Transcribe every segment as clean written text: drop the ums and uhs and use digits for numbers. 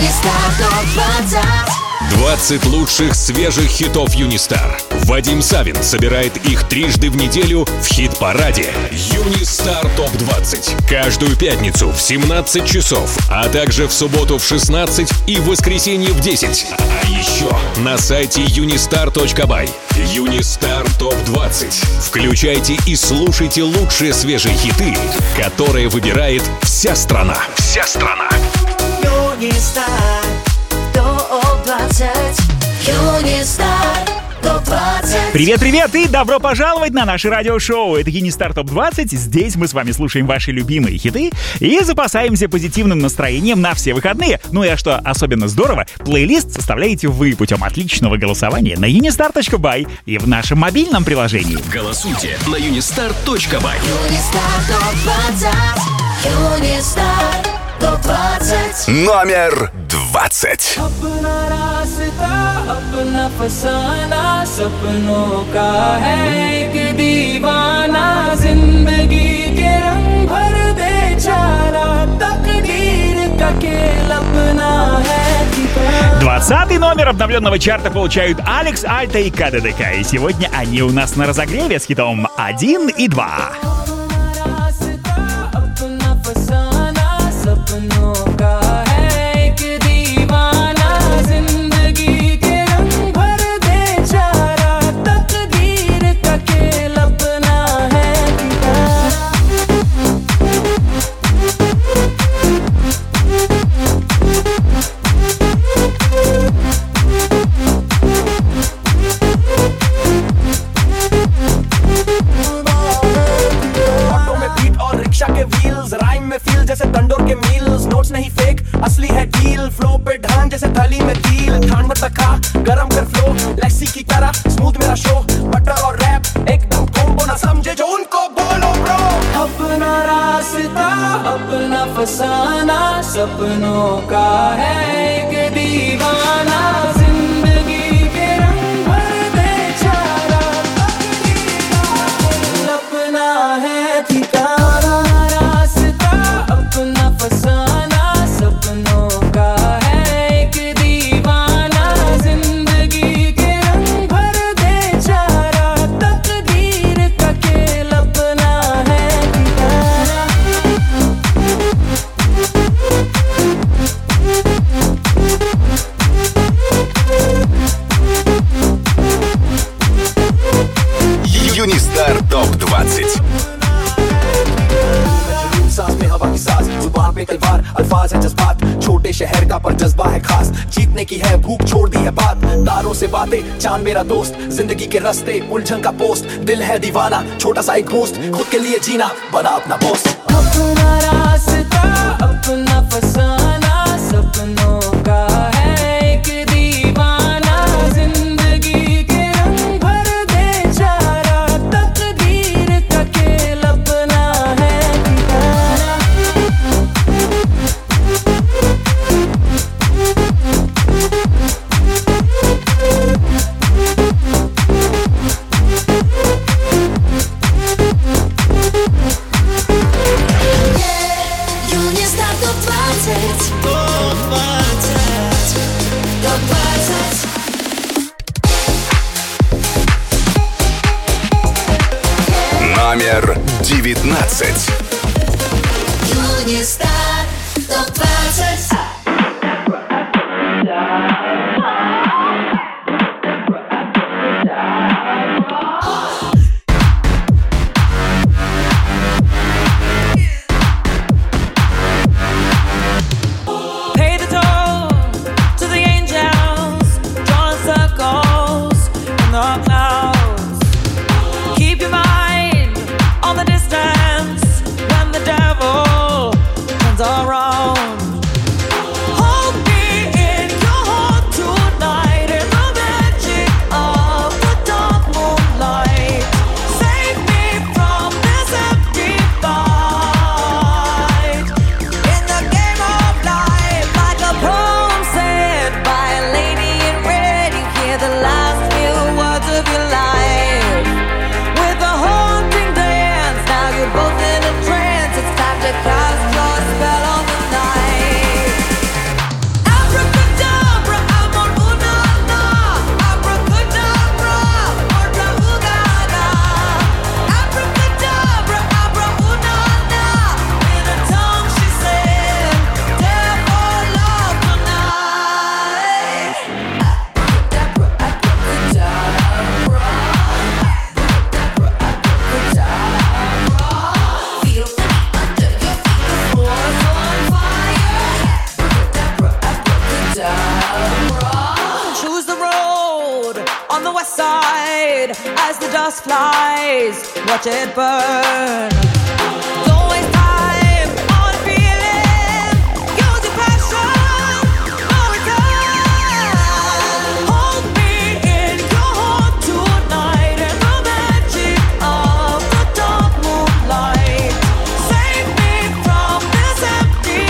Юнистар ТОП-20. 20 лучших свежих хитов Юнистар. Вадим Савин собирает их трижды в неделю в хит-параде Юнистар ТОП-20. Каждую пятницу в 17 часов, а также в субботу в 16 и в воскресенье в 10. А еще на сайте unistar.by. Юнистар ТОП-20. Включайте и слушайте лучшие свежие хиты, которые выбирает вся страна. Вся страна. Юнистар ТОП-20. Юнистар ТОП-20. Привет-привет и добро пожаловать на наше радиошоу. Это Юнистар ТОП-20. Здесь мы с вами слушаем ваши любимые хиты и запасаемся позитивным настроением на все выходные. Ну и а что особенно здорово, плейлист составляете вы путем отличного голосования на unistar.by и в нашем мобильном приложении. Голосуйте на unistar.by. Юнистар ТОП-20. Юнистар ТОП-20. Номер 20. अपना रास्ता अपना फसाना सपनों का है एक दीवाना जिंदगी के रंग भर दे चारा तकदीर का खेल अपना है 20-й номер обновленного чарта получают Алекс, Альта и КДДК. И сегодня они у нас на разогреве с хитом 1 и 2. सपनों का है एक दीवाना जिंदगी के रंग भर दे चारा तकदीर का खेल अपना है ऑटो में बीट और रिक्शा के व्हील्स राइम में फील जैसे तंडोर के मील्स नोट्स नहीं फेक असली है डील फ्लो पे ढान जैसे थली में तिल ठान मत खा गरम कर फ्लो लस्सी की तरह स्मूथ मेरा शो बटर और रैप एकदम कॉम्बो ना समझे जो उनको बोलो ब्रो अपना रास्ता अपना फसाना सपनों का है एक दीवाना जिंदगी के रंग भर दे चारा तकदीर का खेल अपना है ठिकाना रास्ता अपना फसाना सपनों का है एक दीवाना जिंदगी के रंग भर दे चारा तकदीर का खेल अपना है ठिकाना Юнистар ТОП-20. सांस में हवा की सांस जुबान पे तलवार अल्फाज है जज्बात छोटे शहर का पर जज्बा है खास जीतने की है भूख छोड़ दी है बात तारों से बातें चांद मेरा दोस्त जिंदगी के रास्ते उलझन का पोस्ट दिल है दीवाना छोटा सा एक घोस्ट खुद के लिए जीना बना अपना पोस्ट अपना रास्ता अपना फसाना सपनों का है एक दीवाना जिंदगी के रंग भर दे चारा तकदीर का खेल अपना है ठिकाना Юнистар ТОП-20. ТОП-20. Номер 19. Юнистар ТОП-20. Pay the toll to the angels, drawing circles in the clouds. Keep your mind on the distance when the devil turns around. Hold me in your heart tonight in the magic of the dark moonlight. Save me from this empty fight. In the game of life, like a poem said by a lady in red, you hear the last few words of your life. With a haunting dance, now you're both in a trance. It's time to cast your spell on the as the dust flies. Watch it burn. Don't waste time on feeling. Use your passion. No return. Hold me in your heart tonight in the magic of the dark moonlight. Save me from this empty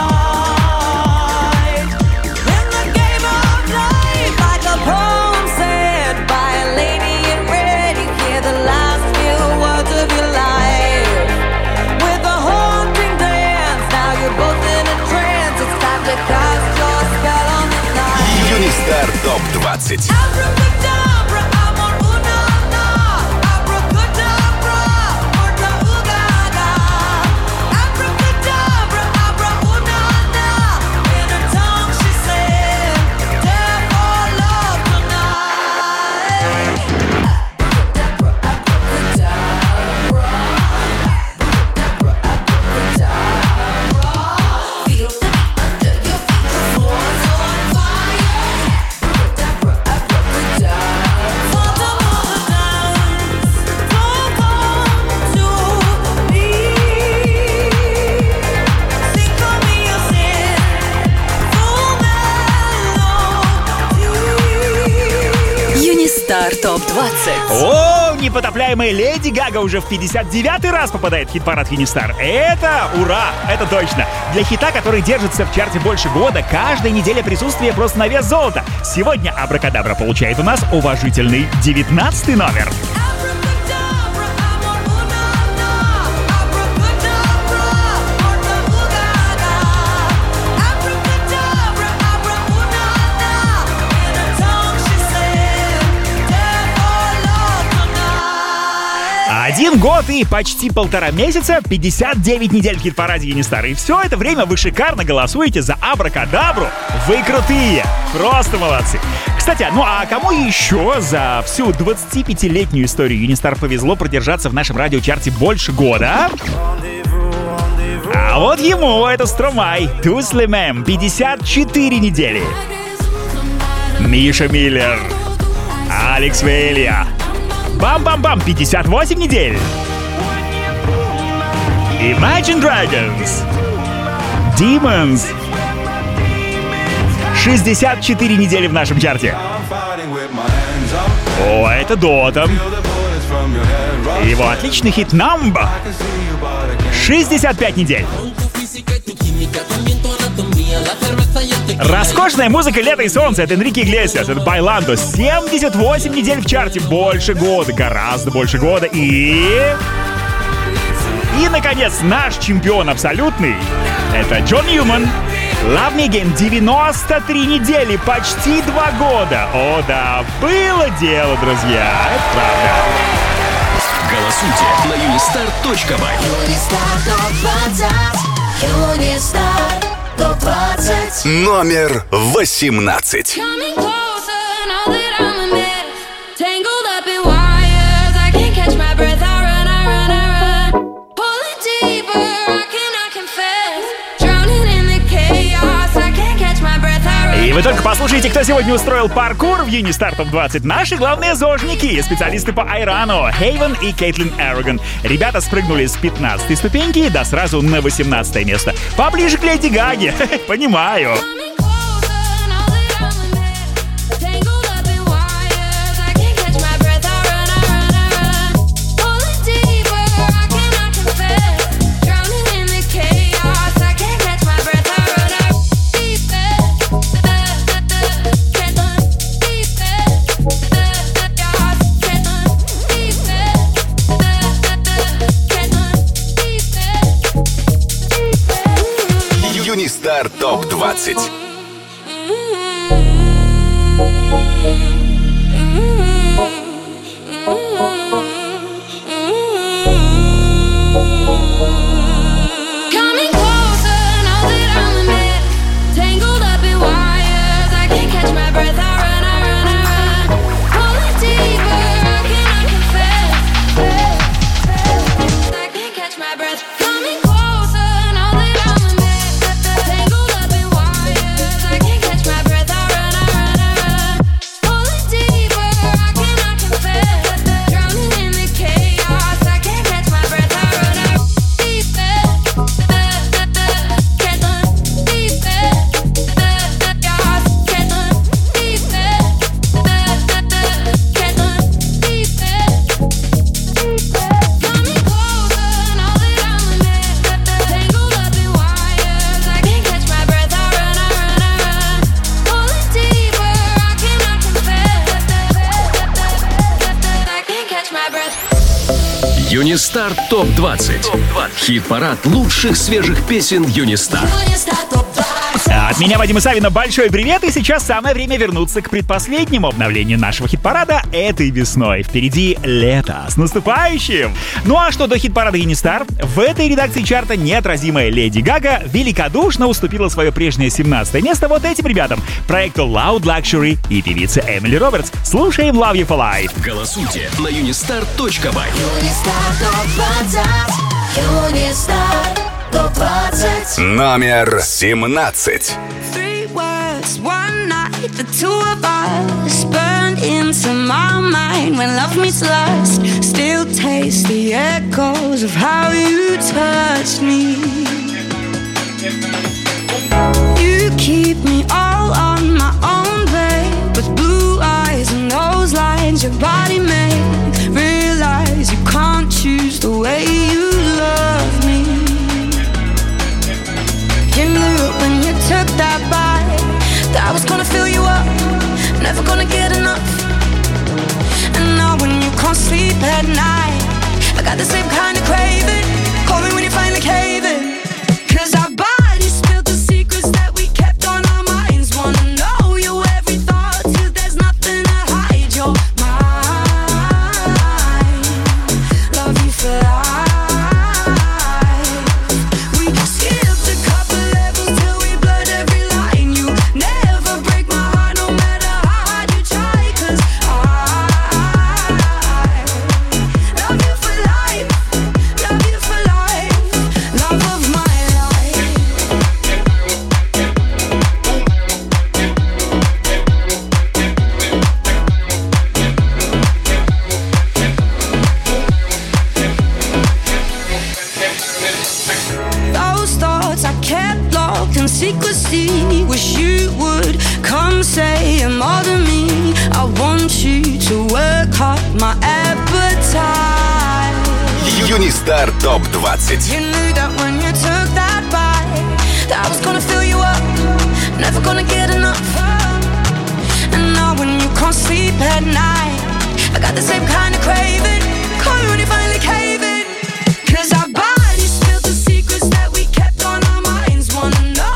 fight. In the game of life, like a poem said by a lady in red, you hear the last few words of your life. With a haunting dance, now you're both in a trance. It's time to cast your spell on the night. Юнистар ТОП-20. Abracadabra, amor, una-na. Abracadabra, orta, ugaga. Abracadabra, abra, una-na. In her tongue she said, "Death or love tonight." Abracadabra, abracadabra. Abracadabra, abracadabra. Feel the beat under your feet, the floor's on fire. Abracadabra, abracadabra. Phantom of the dance, don't come to me. Think of me, your sin, full melody. Юнистар ТОП-20. О, непотопляемая Леди Гага уже в 59-й раз попадает в хит-парад Юнистар. Это ура, это точно. Для хита, который держится в чарте больше года, каждая неделя присутствия просто на вес золота. Сегодня Абракадабра получает у нас уважительный 19-й номер. Abracadabra, amor, una-na. Abracadabra, orta, ugaga. Abracadabra, abra, una-na. In her tongue she said, "Death or love tonight." 1 год и почти 1,5 месяца, 59 недель в хит-параде Юнистар. И все это время вы шикарно голосуете за Абракадабру. Вы крутые, просто молодцы. Кстати, ну а кому еще за всю 25-летнюю историю Юнистар повезло продержаться в нашем радиочарте больше года? А вот ему, это Стромай, Туслимэм, 54 недели. Миша Миллер, Алекс Вейлия, Бам-бам-бам, 58 недель. Imagine Dragons, Demons, 64 недели в нашем чарте. О, это Дотом. Его отличный хит Number, 65 недель. Роскошная музыка «Лето и солнце» — это Энрике Иглесиас, это Байландо, 78 недель в чарте, больше года, гораздо больше года. И, наконец, наш чемпион абсолютный — это Джон Ньюман, Love Me Again, 93 недели, почти 2 года. О да, было дело, друзья, это правда. Голосуйте на unistar.by. Юнистар ТОП-20. Юнистар ТОП-20. Номер 18. Coming closer, now that I'm a mess. Tangled up in wires, I can't catch my breath. I run, I run, I run. Pulling deeper, I cannot confess. Drowning in the chaos, I can't catch my breath. I run. И вы только послушайте, кто сегодня устроил паркур в Юнистар ТОП-20. Наши главные зожники, специалисты по айрану, Хейвен и Кейтлин Эрроган. Ребята спрыгнули с 15-й ступеньки, да сразу на 18 место. Поближе к Леди Гаге, понимаю. Coming closer, now that I'm a mess. Tangled up in wires, I can't catch my breath. I run, I run, I run. Pulling deeper, I cannot confess. Drowning in the chaos, I can't catch my breath. I run, I run. Deeper, can't run deeper. Chaos, can't run deeper. Can't run deeper. Юнистар ТОП-20. Coming closer, now that I'm a mess. Tangled up in wires, I can't catch my breath. I run, I run, I run. Pulling deeper, I cannot confess. I can't catch my breath. Coming closer, now that I'm a mess. Tangled up in wires, I can't catch my breath. I run, I run, I run. Pulling deeper, I cannot confess. Юнистар ТОП-20. Хит-парад лучших свежих песен Юнистар. От меня, Вадима Савина, большой привет, и сейчас самое время вернуться к предпоследнему обновлению нашего хит-парада этой весной. Впереди лето. С наступающим! Ну а что до хит-парада Юнистар, в этой редакции чарта неотразимая Леди Гага великодушно уступила свое прежнее 17 место вот этим ребятам, проекту Loud Luxury и певице Эмили Робертс. Слушаем Love You for Life. Голосуйте на unistar.by. Номер 17. Three words, one night, the two of us burned into my mind when love meets lust. Still taste the echoes of how you touched me. You keep me all on my own, babe, with blue eyes and those lines your body made. Realize you can't choose the way you love me. You knew when you took that bite that I was gonna fill you up, never gonna get enough. And now when you can't sleep at night, I got the same kind of craving. Call me when you finally cave in. 'Cause our bodies spilled the secrets that we kept on our minds. Wanna know your every thought till there's nothing to hide. You're mine, love you for life. Secrecy, wish you would come say you're more than me. I want you to work hard, my appetite. Юнистар ТОП-20. You knew that when you took that bite that I was gonna fill you up, never gonna get enough. And now when you can't sleep at night, I got the same kind of craving. Call me when you finally cave in. 'Cause our bodies spilled the secrets that we kept on our minds. Wanna know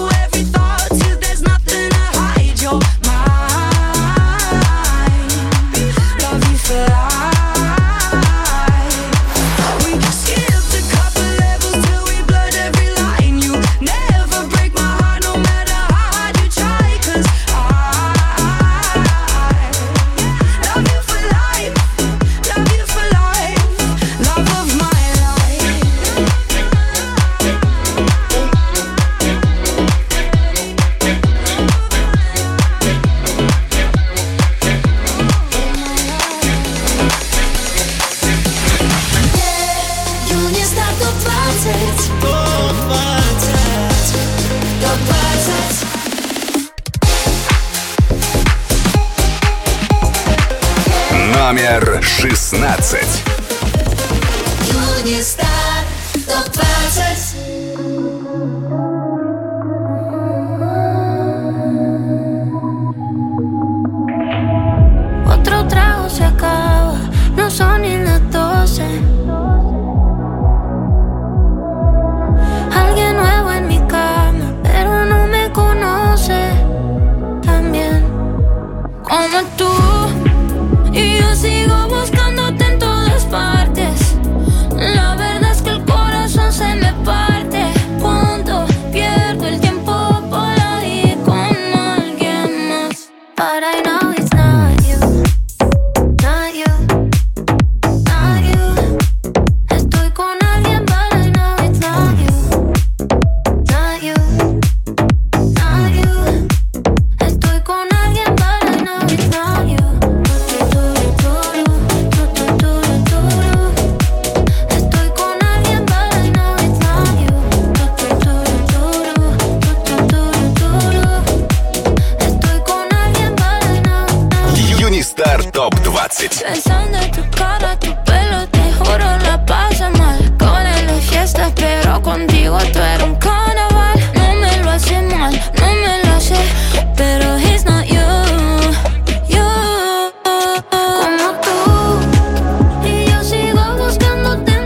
Номер 16. Юнистар ТОП-20. Otro trago se acaba, no son ni las 12. Alguien nuevo en mi cama, pero no me conoce tan bien como tú. Y yo sigo buscándote en todas partes. La verdad es que el corazón se me parte cuando pierdo el tiempo por ahí con alguien más. But I know it's not you, not you, not you. Estoy con alguien, but I know it's not you, not you, not you. Estoy con alguien, but I know it's not you. Юнистар ТОП-20. Pensando en tu cara, tu pelo, te juro la paso mal. Con la fiesta, pero contigo tú eres un carnaval. No me lo hace mal, no me lo hace, pero he's not you, you. Como tú, y yo sigo buscándote en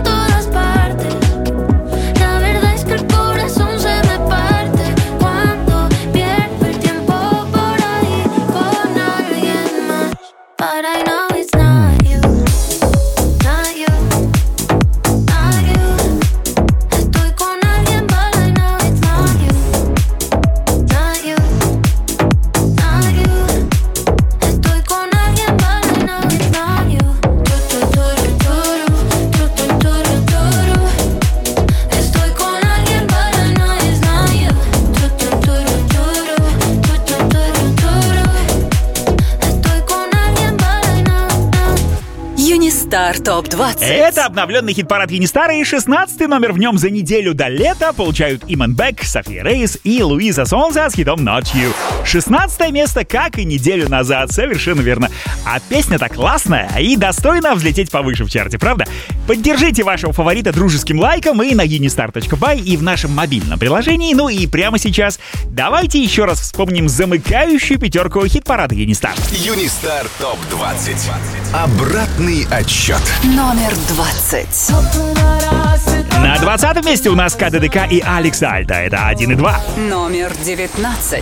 Юнистар ТОП-20. Это обновленный хит-парад Юнистара, и 16-й номер в нем за неделю до лета получают Иман Бек, София Рейс и Луиза Сонза с хитом Not You. 16 место, как и неделю назад, совершенно верно. А песня-то классная и достойна взлететь повыше в чарте, правда? Поддержите вашего фаворита дружеским лайком и на unistar.by, и в нашем мобильном приложении. Ну и прямо сейчас давайте еще раз вспомним замыкающую пятерку хит-парада Юнистар. Юнистар ТОП-20. Обратный отсчет. Номер 20. На 20-м месте у нас КДДК и Алекс Альта. Это 1 и 2. Номер 19.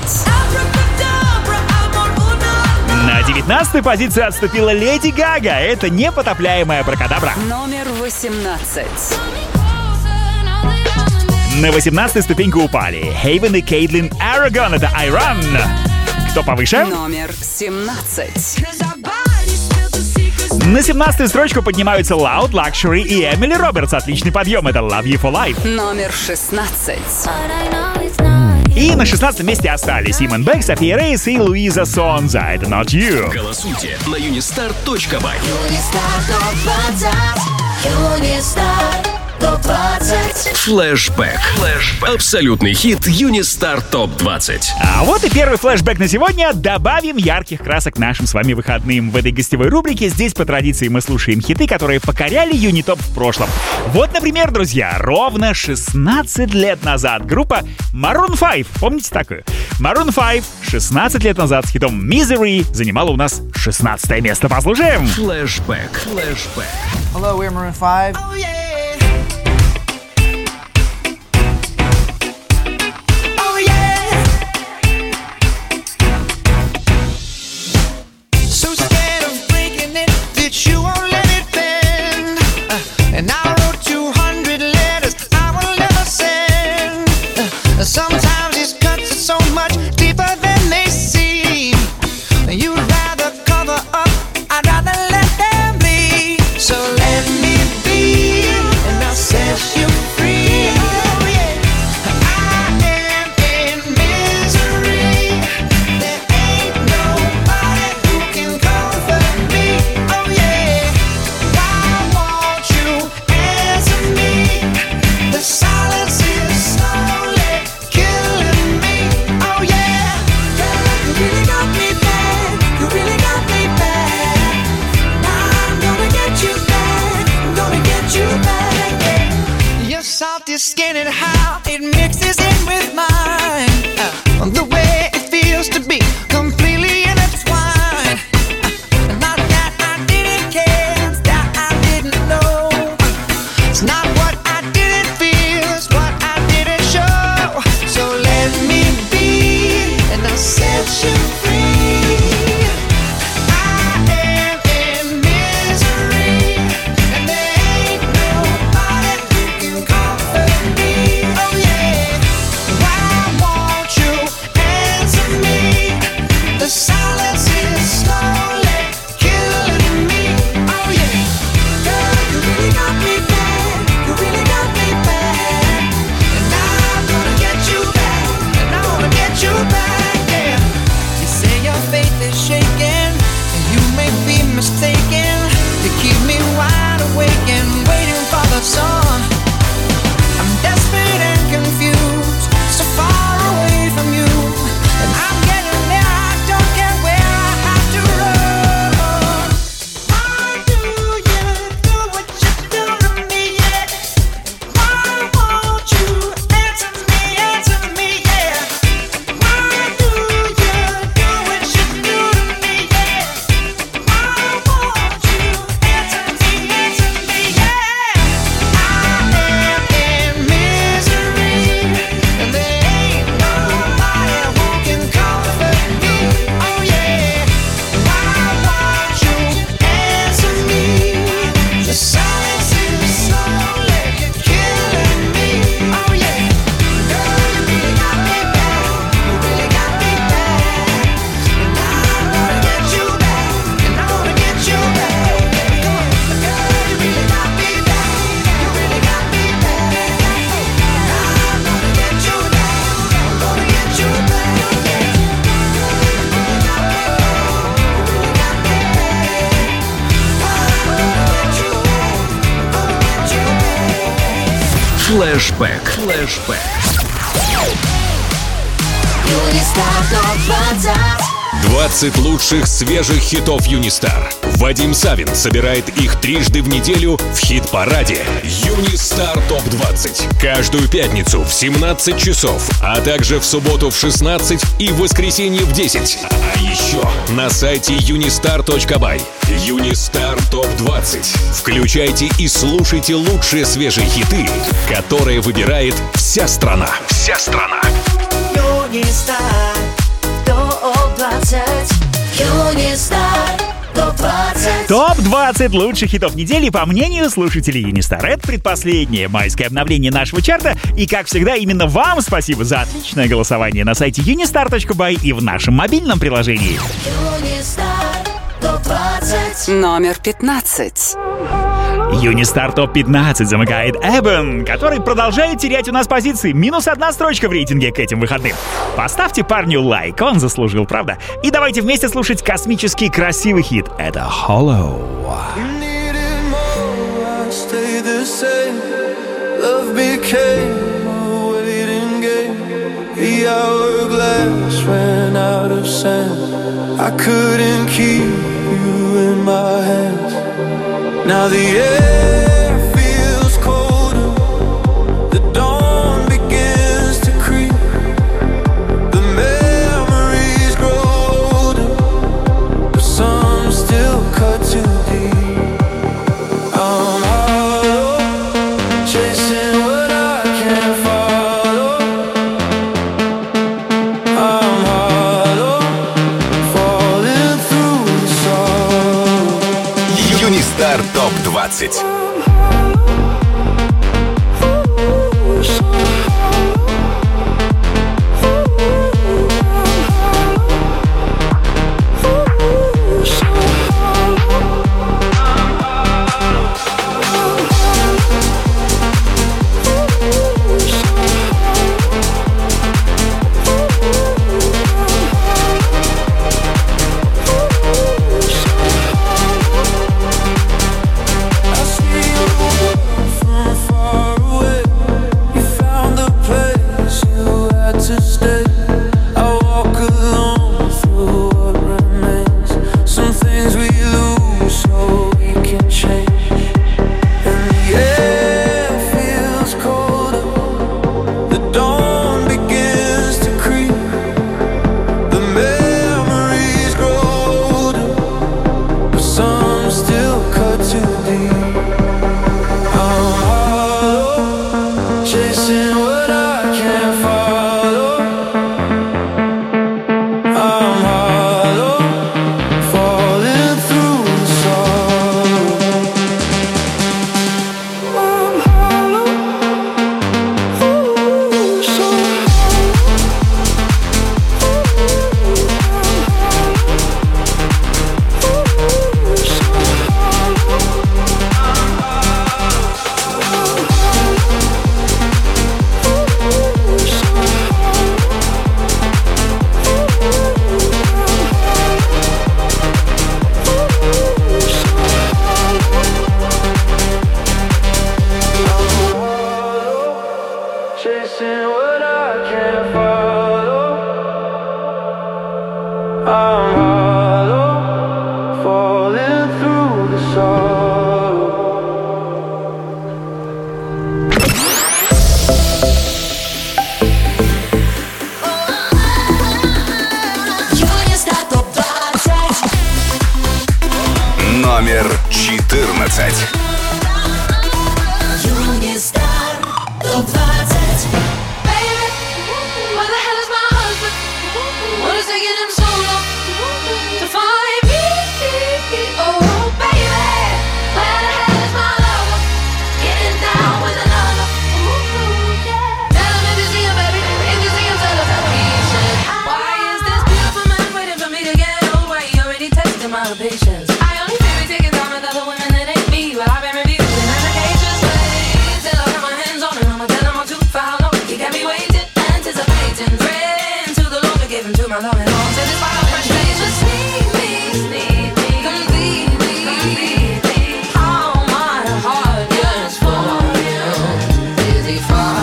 На 19-й позиции отступила Леди Гага. Это непотопляемая Абракадабра. Номер 18. На 18-й ступеньку упали Хейвен и Кейтлин Арагон. Это I Run. Кто повыше? Номер 17. На 17-ю строчку поднимаются Loud, Luxury и Эмили Робертс. Отличный подъем. Это Love You for Life. Номер 16. И на 16-м месте остались Иман Бек, София Рейс и Луиза Сонза. Это Not You. Голосуйте на unistar.by. Флэшбэк. Абсолютный хит Юнистар ТОП-20. А вот и первый флешбэк на сегодня. Добавим ярких красок нашим с вами выходным. В этой гостевой рубрике здесь по традиции мы слушаем хиты, которые покоряли Юнитоп в прошлом. Вот, например, друзья, ровно 16 лет назад группа Maroon 5, помните такую? Maroon 5 16 лет назад с хитом Misery занимала у нас 16 место. Послушаем. Флэшбэк. Hello, we're Maroon 5. Sometimes these cuts are so much deeper than they seem. You'd rather cover up, I'd rather let them bleed. So let me be, and I'll set you free. Oh yeah, I am in misery. There ain't nobody who can comfort me. Oh yeah, why won't you answer me? The silence is slowly killing me. Oh yeah, Флэшбэк. 20 лучших свежих хитов Юнистар. Вадим Савин собирает их трижды в неделю в хит-параде Юнистар ТОП-20. Каждую пятницу в 17 часов, а также в субботу в 16 и в воскресенье в 10. А еще на сайте unistar.by. Юнистар ТОП-20. Включайте и слушайте лучшие свежие хиты, которые выбирает вся страна. Вся страна. Юнистар ТОП-20. Юнистар ТОП-20. ТОП-20 лучших хитов недели, по мнению слушателей Юнистар. Это предпоследнее майское обновление нашего чарта. И, как всегда, именно вам спасибо за отличное голосование на сайте unistar.by и в нашем мобильном приложении. Юнистар ТОП-20. Номер 15. Юнистар ТОП-15 замыкает Эбен, который продолжает терять у нас позиции. Минус 1 строчка в рейтинге к этим выходным. Поставьте парню лайк, он заслужил, правда? И давайте вместе слушать космический красивый хит. Это Hollow. Now the air feels colder, the dawn begins to creep, the memories grow older, but some still cut too deep. I'm hollow, chasing what I can't follow. I'm hollow, falling through the sorrow. Юнистар ТОП-20. Номер 14. Юнистар ТОП-20. Patience. I only feel me taking down with other women that ain't me, but I've been reviewing allegations till I got my hands on it. I'ma tell them I'm too far long. You got me waiting, anticipating, praying to the Lord to give him to my loving arms. And this fire fresh face just sneak me, completely. All my heart yearns for you. Is he far?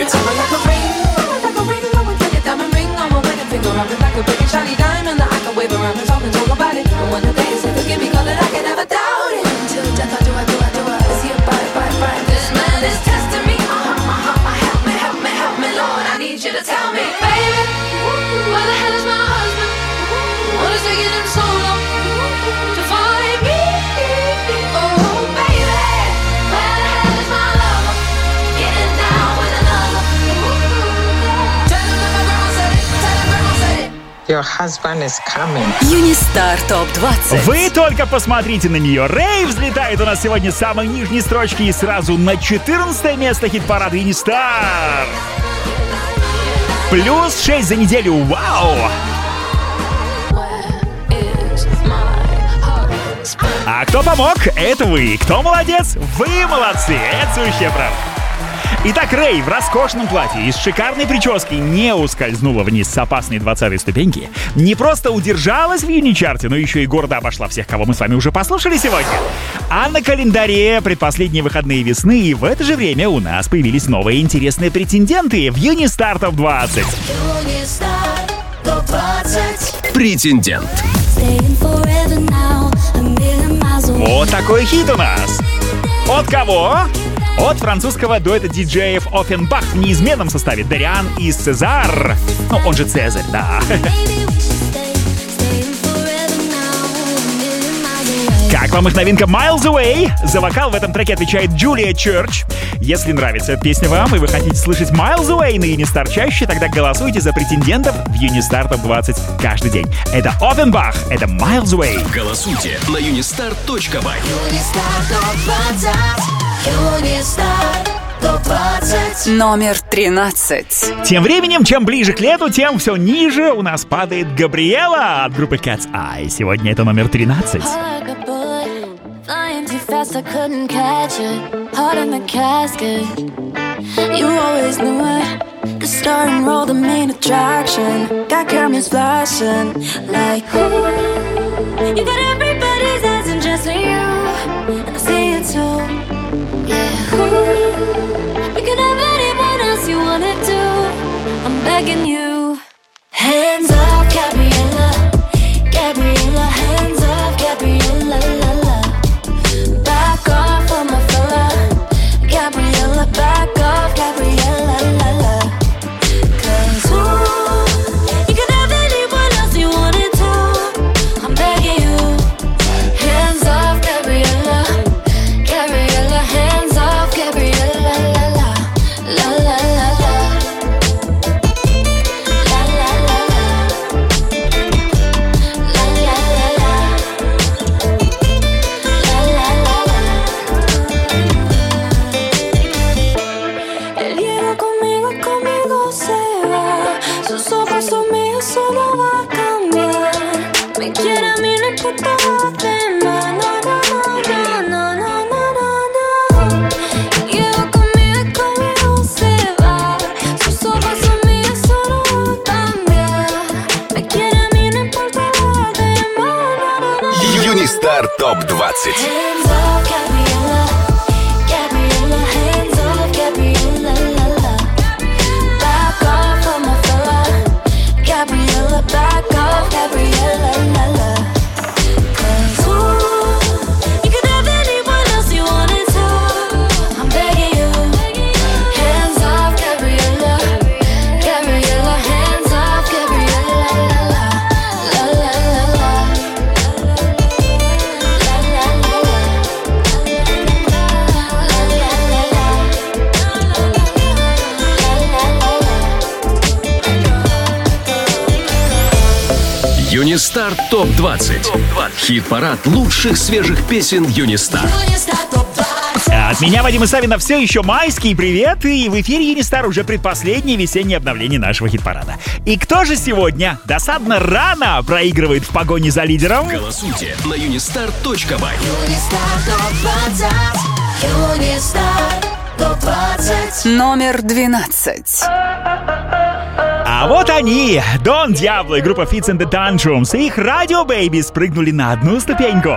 Your husband is coming. Юнистар ТОП-20. Вы только посмотрите на нее. Рэй взлетает у нас сегодня с самой нижней строчки и сразу на 14 место хит-парада Юнистар. Плюс 6 за неделю. Вау! А кто помог? Это вы. Кто молодец? Вы молодцы. Это сущая правда. Итак, Рэй в роскошном платье и с шикарной прической не ускользнула вниз с опасной 20-й ступеньки. Не просто удержалась в юни-чарте, но еще и гордо обошла всех, кого мы с вами уже послушали сегодня. А на календаре предпоследние выходные весны, и в это же время у нас появились новые интересные претенденты в Юнистар ТОП-20. Претендент. Вот такой хит у нас. От кого? От французского дуэта диджеев Оффенбах в неизменном составе Дариан и Сезар. Ну, он же Цезарь, да. Как вам их новинка Miles Away? За вокал в этом треке отвечает Джулия Черч. Если нравится эта песня вам, и вы хотите слышать Miles Away на Юнистар чаще, тогда голосуйте за претендентов в Юнистар ТОП-20 каждый день. Это Оффенбах, это Miles Away. Голосуйте на unistar.by. Номер 13. Тем временем, чем ближе к лету, тем все ниже у нас падает Габриэла от группы Cat's Eye. Сегодня это номер 13. Flying too fast, I couldn't catch it. Heart in the casket. You always knew it. The star and roll, the main attraction. Got cameras flashing like ooh. You got everybody's eyes and just for you. And I see it too. Yeah, ooh. You can have anyone else you wanted to. I'm begging you. Hands off, Gabriella. Gabriella, hands off, Gabriella, la la. Back off of my fella, Gabriella, back off, Gabriella, la la. 'Cause ooh, you can have anyone else you wanted to. I'm begging you. Hands off, Gabriella, Gabriella, hands off, Gabriella, la la, la la la la, la la la la, la la la la. Él llega conmigo y conmigo se va. Sus ojos son míos, solo va a cambiar. Me quiere a mí, no importa lo demás. No, no, no, no, no, no, no, no. Él llega conmigo y conmigo se va. Sus ojos son míos, solo va a cambiar. Me quiere a mí, no importa lo demás. No, no, no. Юнистар ТОП-20. Hands off, Gabriella, Gabriella, hands off, Gabriella, la la. Back off of my fella, Gabriella, back off, Gabriella, la la. 'Cause ooh, you could have anyone else you wanted to. I'm begging you. Hands off, Gabriella, Gabriella, hands off, Gabriella, la la, la la la la. Юнистар ТОП-20. Хит-парад лучших свежих песен Юнистар. От меня, Вадима Савина, все еще майский привет. И в эфире Юнистар уже предпоследнее весеннее обновление нашего хит-парада. И кто же сегодня досадно рано проигрывает в погоне за лидером? Голосуйте на unistar.by. Номер 12. А вот они, Дон Диабло и группа Fits and the Tantrums и их Radio Baby спрыгнули на одну ступеньку.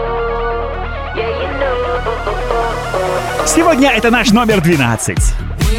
Сегодня это наш номер 12.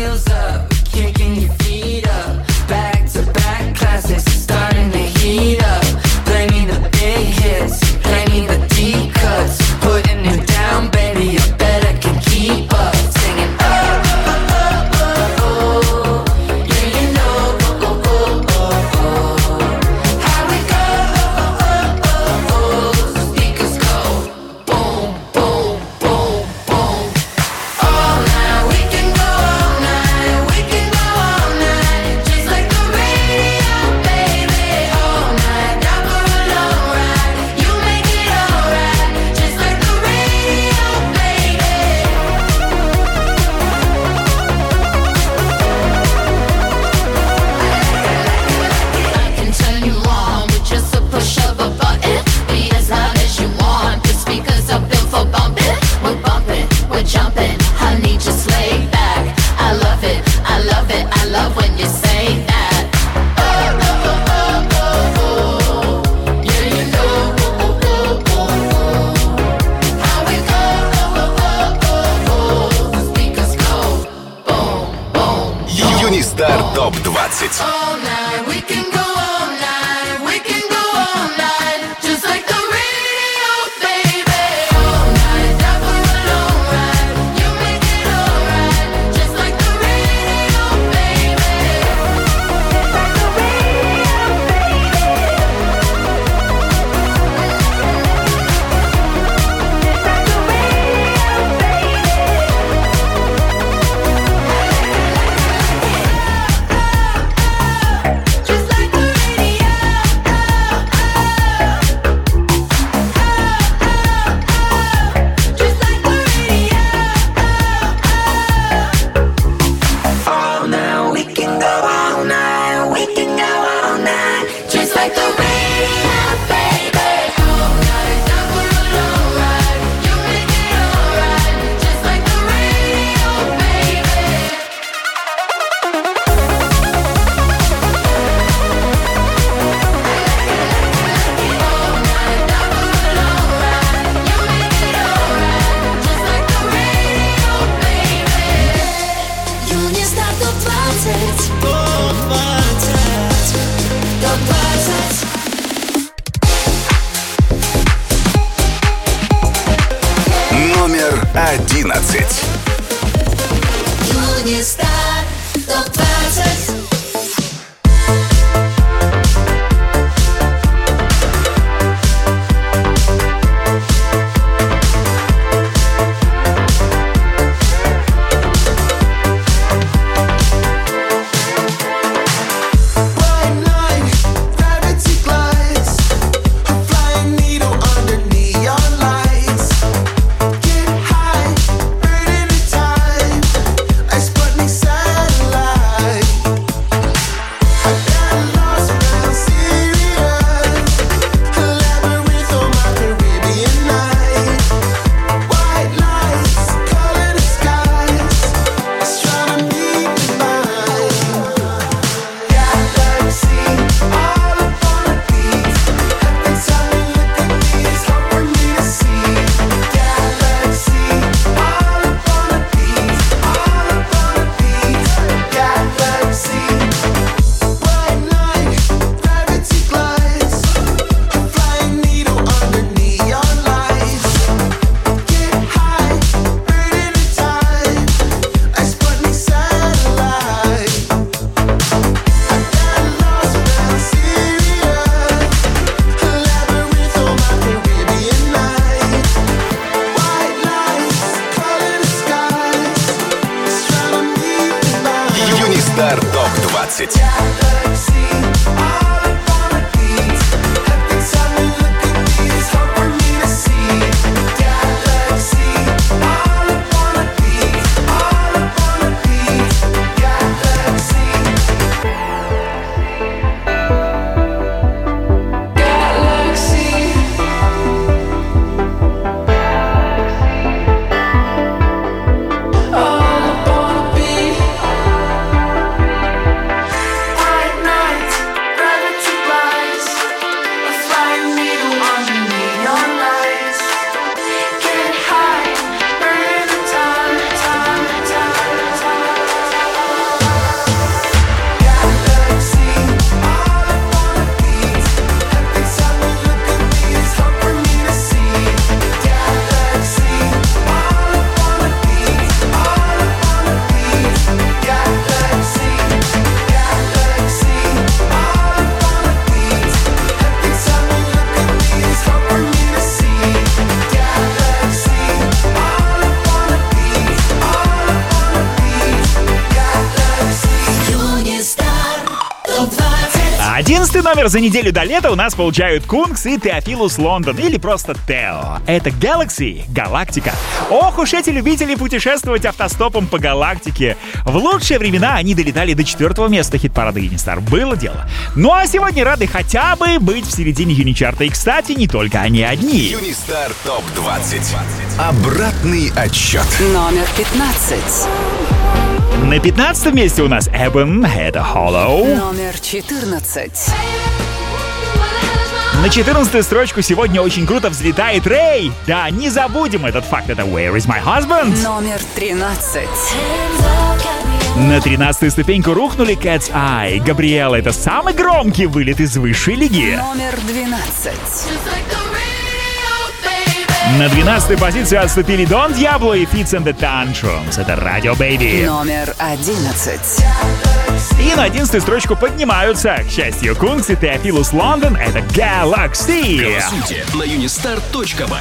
kicking your feet up. Back to back classics, starting to heat up. Play me the big hits, play me the deep cuts. Putting it down, baby, I bet I can keep up. Singing oh, oh, oh, oh, oh. Yeah, you know, oh, oh, oh, oh, oh. How we go, oh, oh, oh, oh. The speakers go boom, boom, boom, boom. All night, we can go all night, we can go all night. Just like the radio, baby. All night, down for a long ride. You make it alright. Just like the radio, baby. I can turn you on with just a push of a button. Be as loud as you want. The speakers are built for bumping. We're bumping, we're jumping. Honey, just lay back. I love it, I love it, I love when you say that. Oh, oh, oh, oh, oh, oh. Yeah, you know, oh, oh, oh, oh, oh. How we go, oh, oh, oh, oh. The speakers go boom, boom. Юнистар ТОП-20. All night, we can go all night, we can go all night, just like the radio, baby. All night, down for a long ride. You make it alright, just like the radio, baby. Just like the just like the radio. Just like the radio. All night, we can go all night, we can go all night, just like the radio, baby. All night, down for a long ride. You make it alright, just like the radio, baby. Юнистар ТОП-20. ТОП-20. Номер 11. Юнистар ТОП-20. Bright light, gravity glides, a flying needle under neon lights. Get high, burning the time, a Sputnik satellite. I got lost around Sirius, a labyrinth on my Caribbean night. White lights, color the skies, astronomy divine. Galaxy, all up on a beat. Every time you look at me, it's hard for me to see. Galaxy, all up on a beat. All up on a beat. Galaxy, bright light, gravity glides, a flying needle under neon lights. Get high, burning the time, a Sputnik satellite. I got lost around Sirius, a labyrinth on my Caribbean night. White lights, color the skies, astronomy divine. Юнистар ТОП-20. Galaxy, all up on a beat. Every time you look at me, it's hard for me to see. Galaxy, all up on a beat. All up on a beat. Galaxy. Galaxy, all up on a beat. номер за неделю до лета у нас получают Кункс и Теофилус Лондон, или просто Тео. Это Galaxy, галактика. Ох уж эти любители путешествовать автостопом по галактике. В лучшие времена они долетали до 4-го места хит-парада Юнистар. Было дело. Ну а сегодня рады хотя бы быть в середине Юничарта. И, кстати, не только они одни. Юнистар ТОП-20. Обратный отсчет. Номер 15. На 15-м месте у нас Эбен, это Hollow. Номер 14. На 14-ю строчку сегодня очень круто взлетает Рэй. Да, не забудем этот факт, это Where is my husband? Номер 13. На 13-ю ступеньку рухнули Cat's Eye. Габриэла, это самый громкий вылет из высшей лиги. Номер 12. На 12-ю позицию отступили Дон Диабло и Fits and the Tantrums. Это Radio Baby. Номер 11. И на 11-ю строчку поднимаются, к счастью, Кункс и Теофилус Лондон. Это Galaxy. Голосуйте на unistar.by.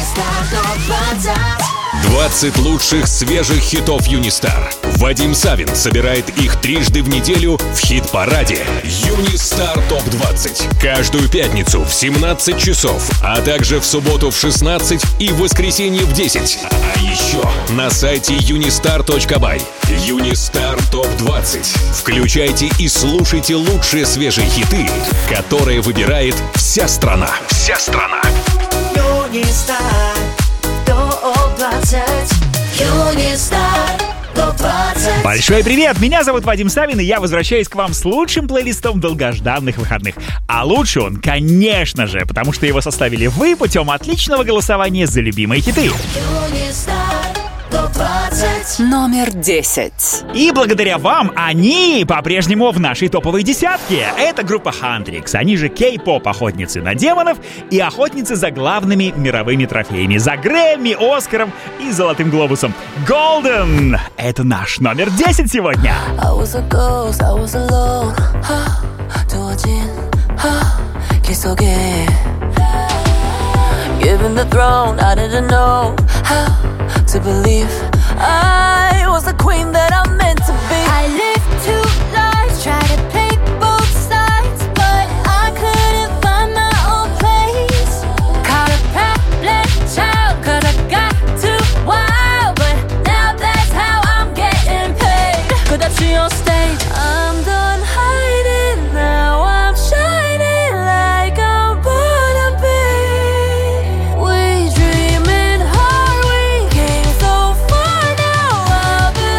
20 лучших свежих хитов Юнистар. Вадим Савин собирает их трижды в неделю в хит-параде Юнистар ТОП-20. Каждую пятницу в 17 часов, а также в субботу в 16 и в воскресенье в 10. А еще на сайте unistar.by. Юнистар ТОП-20. Включайте и слушайте лучшие свежие хиты, которые выбирает вся страна. Вся страна. Юнистар ТОП-20. Юнистар ТОП-20. Большой привет! Меня зовут Вадим Савин, и я возвращаюсь к вам с лучшим плейлистом долгожданных выходных. А лучше он, конечно же, потому что его составили вы путем отличного голосования за любимые хиты. Юнистар ТОП-20. Номер 10. И благодаря вам они по-прежнему в нашей топовой десятке. Это группа Huntrix, они же кей-поп охотницы на демонов и охотницы за главными мировыми трофеями, за Грэмми, Оскаром и Золотым Глобусом. Golden! Это наш номер 10 сегодня. Given the throne, I didn't know how to believe I was the queen that I'm meant to be. I lived two lives, tried to play both sides, but I couldn't find my own place. Caught a problem child, 'cause I got too wild, but now that's how I'm getting paid. Could I see on stage? I'm done hiding, now I'm shining like I'm born to be. We dreaming hard, we came so far, now I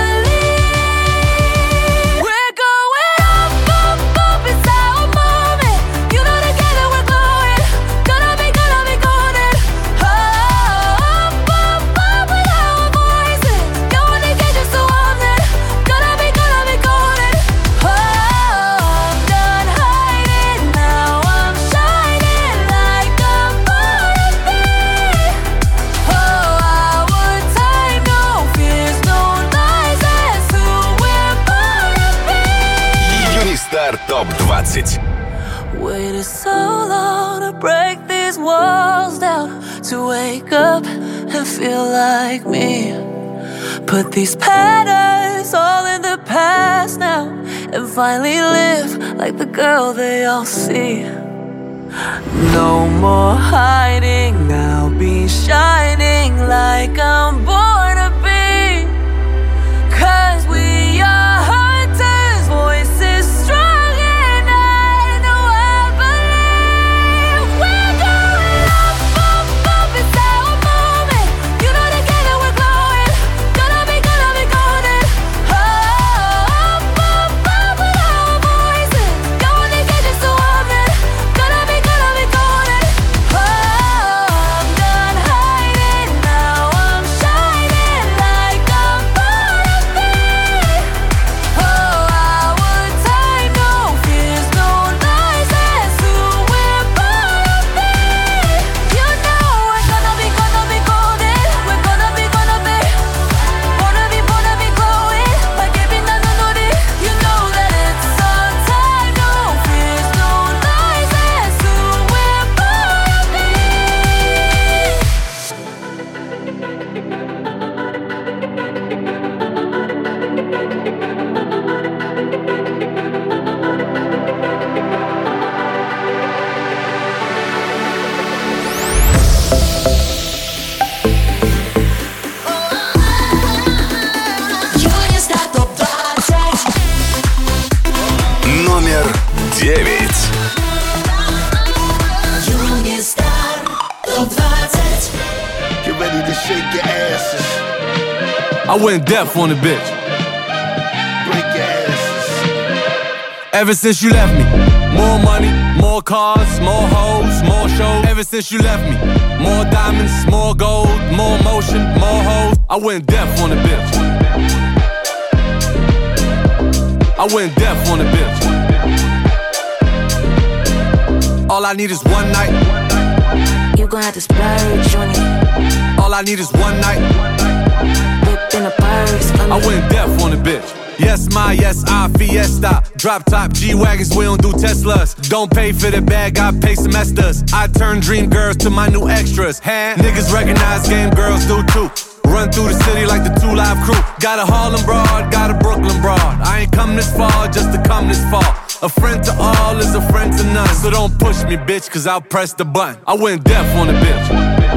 believe. We're going up, up, up, it's our moment. You know together we're glowing. Gonna be golden. Oh, up, up, up with our voices. Going to get you so I'm there. Gonna be golden. Oh, I'm done hiding, now I'm shining like I'm born to be. Oh, our time, no fears, no lies, that's who we're born to be. Юнистар ТОП-20. Waited so long to break these walls down, to wake up and feel like me. Put these patterns all in the past now, and finally live like the girl they all see. No more hiding, I'll be shining like I'm born to be. 'Cause we are hunters, voices strong, and I know I believe. We're going up, up, up, it's our moment. You know together we're glowing. Gonna be golden. Oh, up, up, up with our voices. Going to get you so I'm there. Gonna be golden. Oh, ТОП-20. Get ready to shake your asses. I went deaf on the bitch. Break your asses. Ever since you left me, more money, more cars, more hoes, more shows. Ever since you left me, more diamonds, more gold, more motion, more hoes. I went deaf on the bitch. I went deaf on the bitch. All I need is one night. You gon' have to splurge on it. All I need is one night. Whip in a purse for me. I went deaf on the bitch. Yes, my, yes, I, Fiesta. Drop top G-Wagons, we don't do Teslas. Don't pay for the bag, I pay semesters. I turn dream girls to my new extras. Niggas recognize game girls do too. Run through the city like the 2 Live Crew. Got a Harlem broad, got a Brooklyn broad. I ain't come this far just to come this far. A friend to all is a friend to none. So don't push me, bitch, cause I'll press the button. I went deaf on the bitch.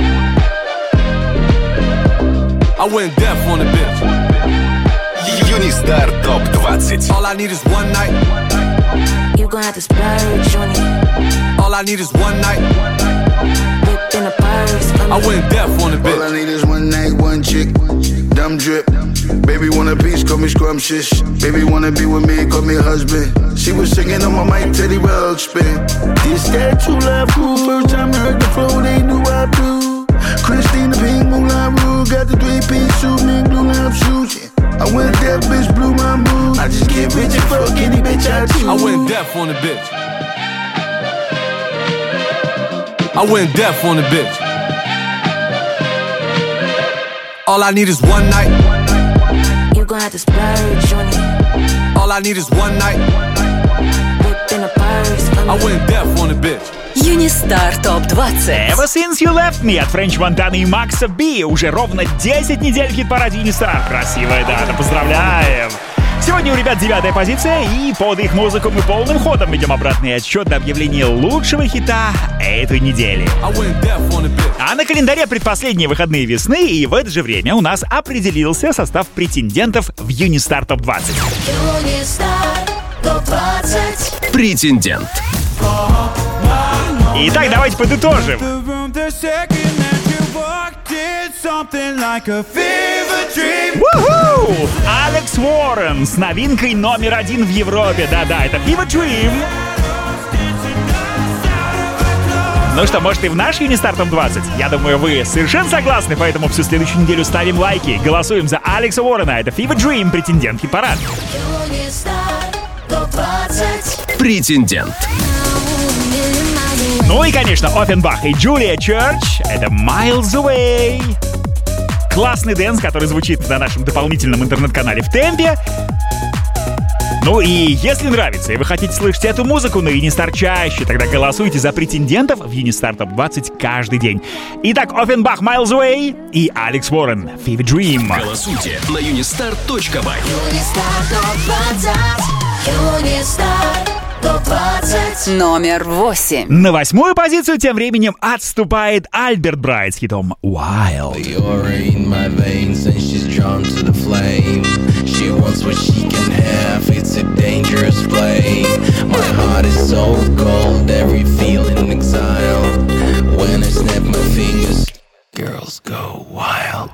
I went deaf on the bitch. Юнистар ТОП-20. All I need is one night. You gon' have to splurge on it. All I need is one night. Whip in a purse for me. I went deaf on the bitch. All I need is one night, one chick. Dumb drip. Baby want a piece, call me scrumptious. Baby wanna be with me, call me husband. She was singing on my mic, Teddy Ruxpin. This that true love crew. First time I heard the flow, they knew I do. Christina Pink, Moulin Rouge. Got the 3-piece suit, mink blue lime shoes. Yeah. I went deaf, bitch, blew my mood. I just get rich and fuck any bitch I choose. I went deaf on the bitch. I went deaf on the bitch. All I need is one night. You gon' have to splurge on it. All I need is one night. Whip in a purse for me. I went deaf on the bitch. Юнистар ТОП-20. Ever Since You Left Me от Френч Монтана и Макса Би. Уже ровно 10 недель в хит-параде Юнистар. Красивая дата, поздравляем! Сегодня у ребят 9-я позиция, и под их музыку мы полным ходом ведем обратный отсчет до объявления лучшего хита этой недели. А на календаре предпоследние выходные весны, и в это же время у нас определился состав претендентов в Юнистар ТОП-20. Юнистар ТОП-20. Претендент. Итак, давайте подытожим. Уху! Алекс Уоррен с новинкой номер 1 в Европе. Да-да, это Fever Dream. Ну что, может и в наш Юнистар ТОП-20? Я думаю, вы совершенно согласны, поэтому всю следующую неделю ставим лайки. Голосуем за Алекса Уоррена. Это Fever Dream, претендент хит-парад. Юнистар ТОП-20. Претендент. Ну и, конечно, Оффенбах и Джулия Чёрч. Это Miles Away. Классный дэнс, который звучит на нашем дополнительном интернет-канале в темпе. Ну и если нравится, и вы хотите слышать эту музыку на Юнистар чаще, тогда голосуйте за претендентов в Юнистар ТОП-20 каждый день. Итак, Оффенбах, Miles Away и Алекс Уоррен, Fever Dream. Голосуйте на unistar.by. Юнистар ТОП-20. Юнистар ТОП-20. Номер 8. На 8-ю позицию тем временем отступает Альберт Брайт с хитом Wild. She wants what she can have, it's a dangerous play. My heart is so cold, every feeling exile. When I snap my fingers, girls go wild.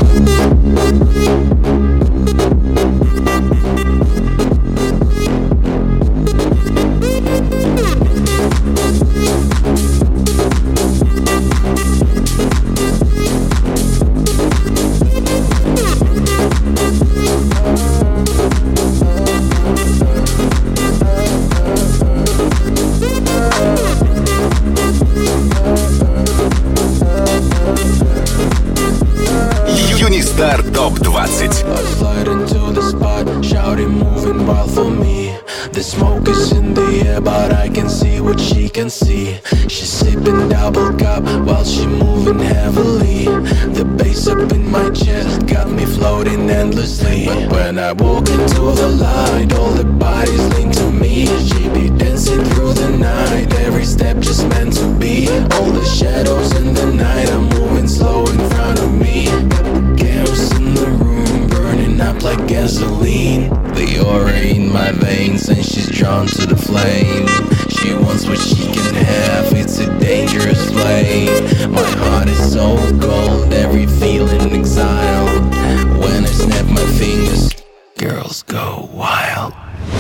Юнистар ТОП-20. Slide into the spot, shouting, moving wild for me. The smoke is in the air, but I can see what she can see. She's sipping double cup while she moving heavily. The bass up in my chest got me floating endlessly. But when I walk into the light, all the bodies link to me. She be dancing through the night, every step just meant to be. All the shadows in the night are moving slow in front of me. Chaos in the room, burning up like gasoline. The aura in my veins and she's drawn to the flame. She wants what she can have, it's a dangerous play. My heart is so cold, every feeling exiled. When I snap my fingers, girls go wild.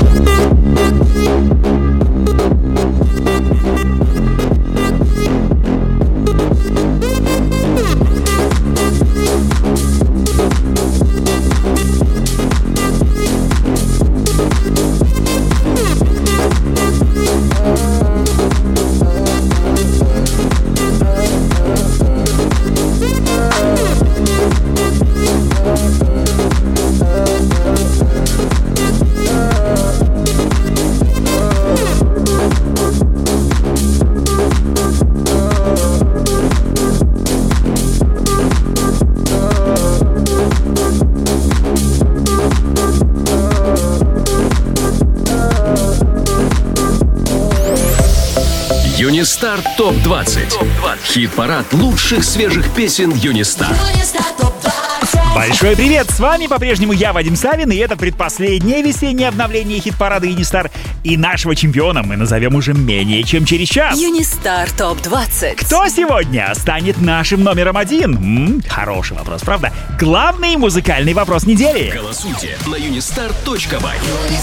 Юнистар ТОП-20. Хит-парад лучших свежих песен Юнистар. Большой привет! С вами по-прежнему я, Вадим Савин, и это предпоследнее весеннее обновление хит-парада Юнистар. И нашего чемпиона мы назовем уже менее чем через час. Юнистар ТОП-20. Кто сегодня станет нашим номером один? Хороший вопрос, правда? Главный музыкальный вопрос недели. Голосуйте на unistar.by.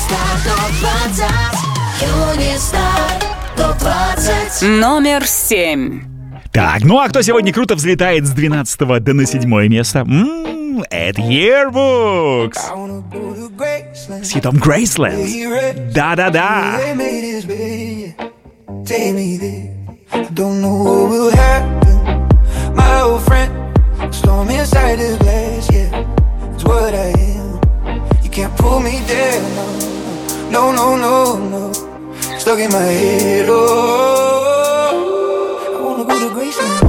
Номер 7. Так, ну а кто сегодня круто взлетает с 12 до на 7 место? Это Yearbooks с хитом Graceland. Да-да-да. Don't know what will happen. My old friend, storm inside the glass, yeah, it's what I am. You can't pull me down, no, no, no, no. Stuck in my head, oh, I wanna go to Graceland.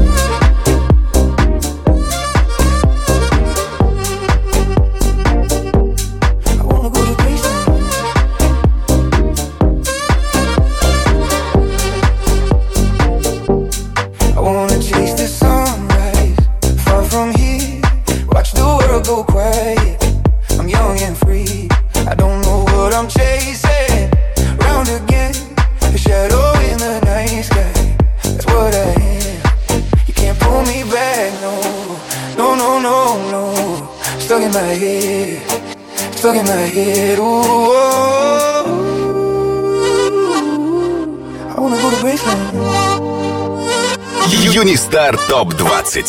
Go quiet, I'm young and free. I don't know what I'm chasing. Round again, a shadow in the night sky. That's what I am. You can't pull me back, no, no, no, no, no. Stuck in my head, stuck in my head. Ooh, I wanna go to Graceland. Юнистар ТОП-20.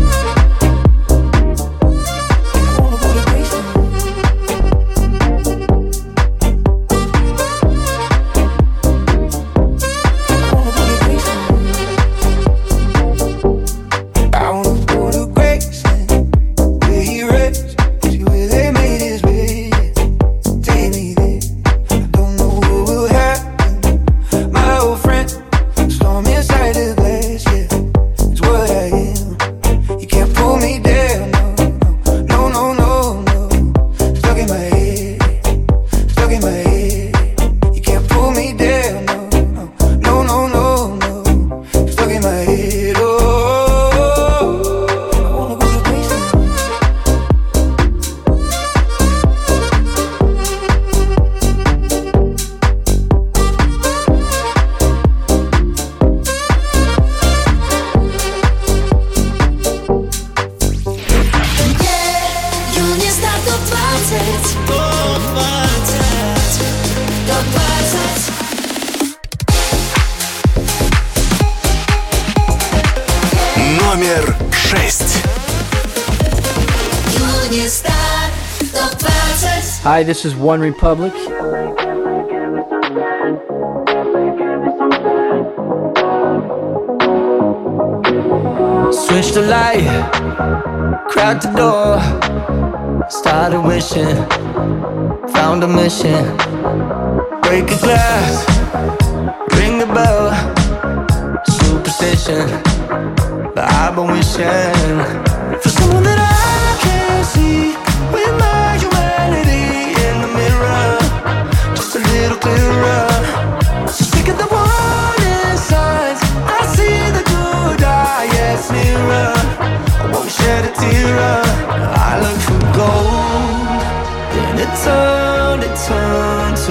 Номер 6. Hi, this is One Republic. Switched the light, cracked the door, started wishing, found a mission. Break a glass, ring the bell, superstition. But I've been wishing for someone that I can see with my humanity in the mirror, just a little clearer. So sick of the warning signs, I see the good eye, yes, nearer. I won't shed a tear. I look for gold, then it turned to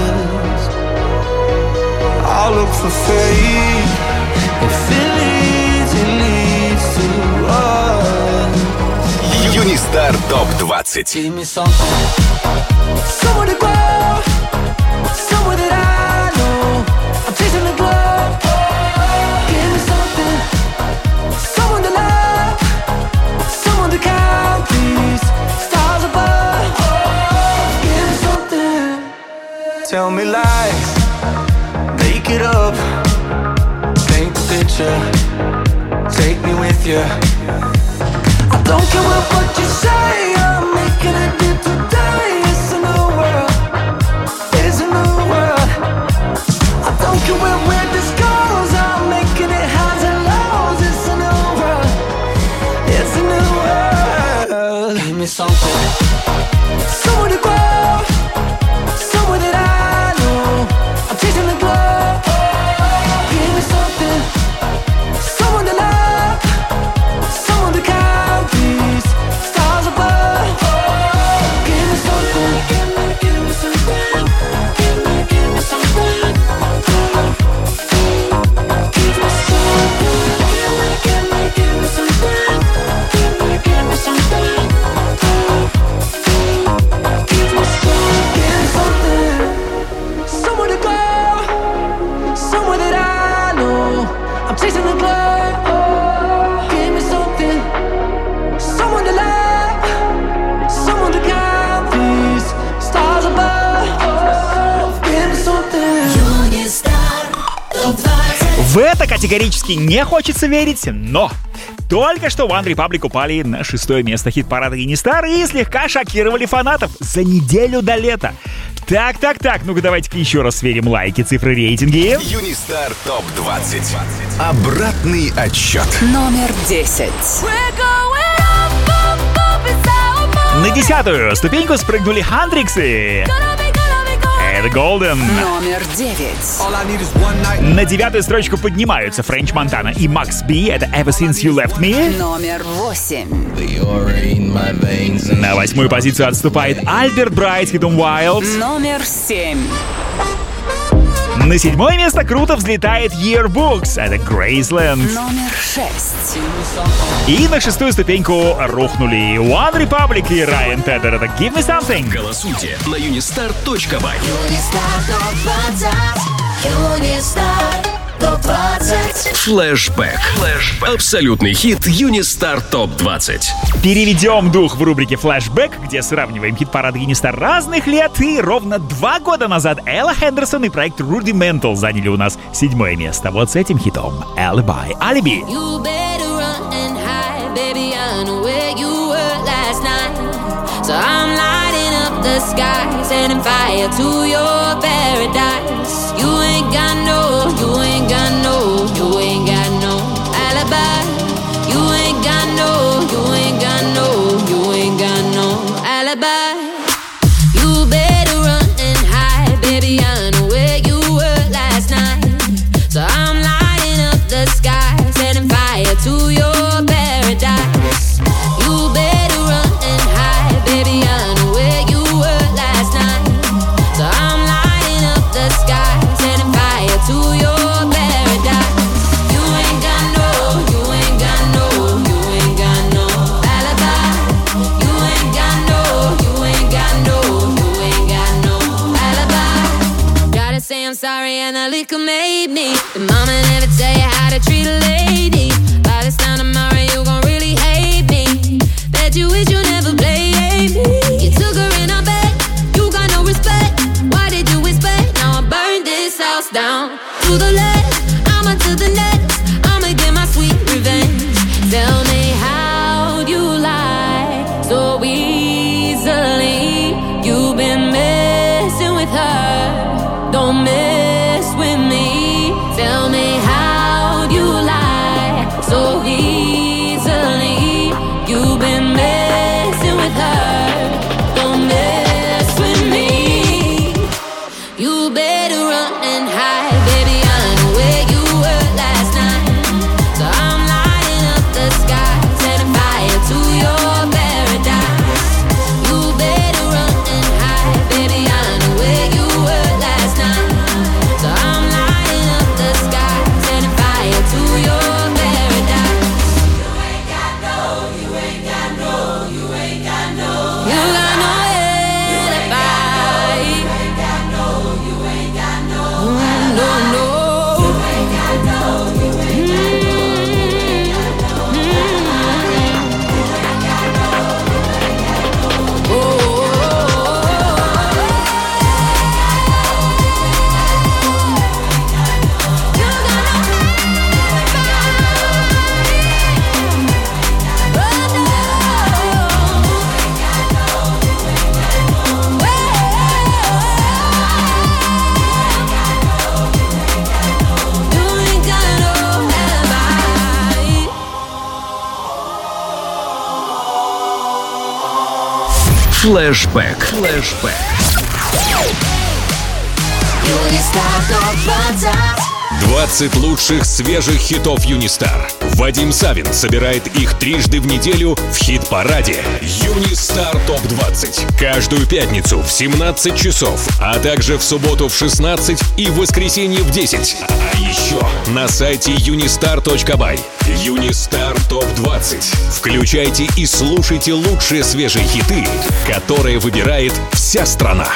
rust. I'll look for faith and feeling. Юнистар ТОП-20. Somewhere to grow, somewhere that I know. I'm chasing the glow. Give me something, someone to love, someone to count these stars above. Give me something. Tell me lies, make it up, paint the picture, take me with you. I don't care what you say, I'm making a dip today. It's a new world, it's a new world. I don't care where this goes, I'm making it highs and lows. It's a new world, it's a new world. Give me something, somewhere to grow, somewhere that I know. I'm chasing the glow. Give me something, someone to love, someone to count these stars above. Give me something, give me something, give me something. Give me something, give me something, give me something. Give me something, somewhere to go, somewhere that I know. I'm chasing the glow. Give me something, someone to love, someone to count these stars above. Give me something. Юнистар ТОП-20. В это категорически не хочется верить, но только что One Republic упали на 6-е место хит-парада Юнистар и слегка шокировали фанатов за неделю до лета. Так, ну-ка давайте-ка еще раз сверим лайки, цифры, рейтинги. Юнистар ТОП-20. Обратный отсчет. Номер 10. На 10-ю ступеньку спрыгнули Хандриксы. Это Golden. Номер 9. На 9-ю строчку поднимаются Френч Монтана и Макс Би. Это Ever Since You Left Me. Номер 8. На 8-ю позицию отступает Альберт Брайт с хитом Wild. Номер 7. На 7-е место круто взлетает Yearbooks. Это Graceland. Номер 6. И на 6-ю ступеньку рухнули One Republic и Ryan Tedder. Это Give Me Something. Голосуйте на unistar.by. Юнистар ТОП-20. Юнистар ТОП-20. Флэшбэк. Абсолютный хит Юнистар ТОП-20. Переведем дух в рубрике «Флэшбэк», где сравниваем хит-парады Юнистар разных лет. И ровно 2 года назад Элла Хендерсон и проект Rudimental заняли у нас 7-е место. Вот с этим хитом Alibi. Alibi. You better run and hide, baby. I know where you were last night. So I'm lighting up the sky, setting fire to your paradise. You ain't got no, you ain't got no, you ain't got no alibi. You ain't got no, you ain't got no, you ain't got no alibi. You better run and hide, baby. I know where you were last night. So I'm lighting up the sky, setting fire to your paradise. You better run and hide, baby. I know where you were last night. So I'm lighting up the sky, setting fire to your paradise. Флэшбэк. 20 лучших свежих хитов Юнистар. Вадим Савин собирает их трижды в неделю в хит-параде Юнистар ТОП-20. Каждую пятницу в 17 часов, а также в субботу в 16 и в воскресенье в 10. А еще на сайте unistar.by. Юнистар ТОП-20. Включайте и слушайте лучшие свежие хиты, которые выбирает вся страна.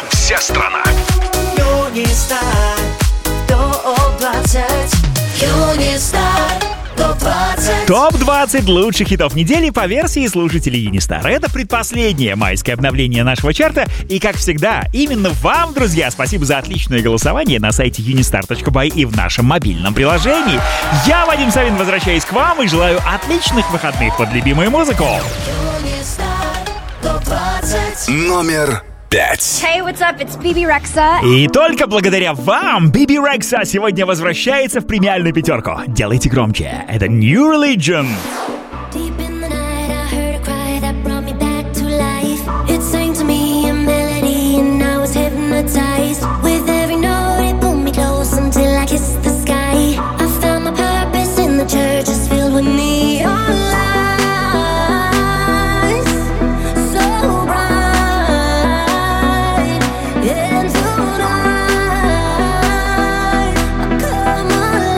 Юнистар ТОП-20. Юнистар ТОП-20. ТОП-20 лучших хитов недели по версии слушателей Юнистар. Это предпоследнее майское обновление нашего чарта. И, как всегда, именно вам, друзья, спасибо за отличное голосование на сайте unistar.by и в нашем мобильном приложении. Я, Вадим Савин, возвращаюсь к вам и желаю отличных выходных под любимую музыку. Юнистар ТОП-20. Номер 5. Hey, what's up? It's Bibi Rexha. И только благодаря вам Биби Рекса сегодня возвращается в премиальную пятерку. Делайте громче. Это New Religion. Deep in the night, I heard a cry that brought me back to life. It sang to me a melody, and I was hypnotized. With every note, it pulled me close until I kissed the sky. I found my purpose in the church, it's filled with neon lights, so bright. And tonight, I come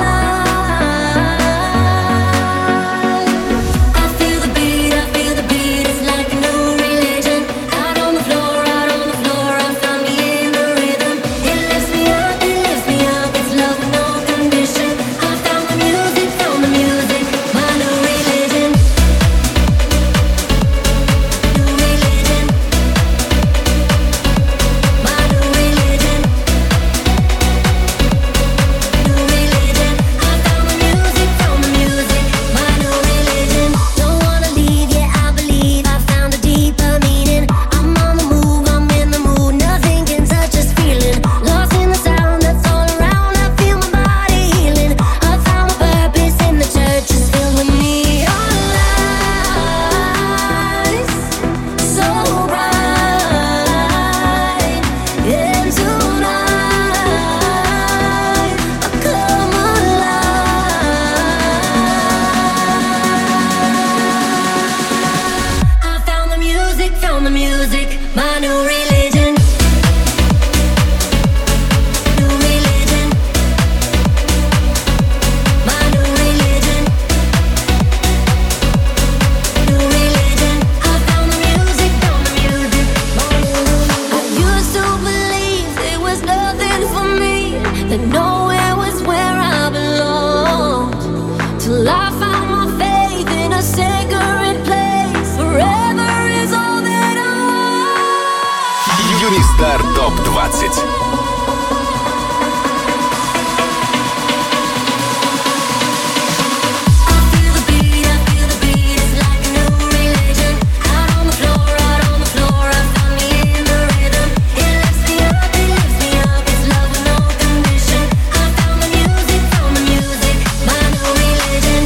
alive. I feel the beat, it's like a new religion. Out on the floor, I found me in the rhythm. It lifts me up, it's love with no condition. I found the music, my new religion. New religion. My new religion. New religion. I found the music, my new religion. Don't wanna leave, yeah, I believe I found a deeper meaning. I'm on the move, I'm in the mood, nothing can touch this feeling. Lost in the sound that's all around, I feel my body healing. I found my purpose in the church, it's filled with neon lights, so bright. And tonight, I come alive. I found the music, my new religion. New religion. My new religion. New religion. I found the music, my new religion. I used to believe there was nothing for me, that nowhere was where I belonged. Till I found my faith in a sacred place. Forever is all that I want. Юнистар ТОП-20. It's like a new religion. Out on the floor, I found me in the rhythm. It lifts me up, it's love with no condition. I found the music, my new religion.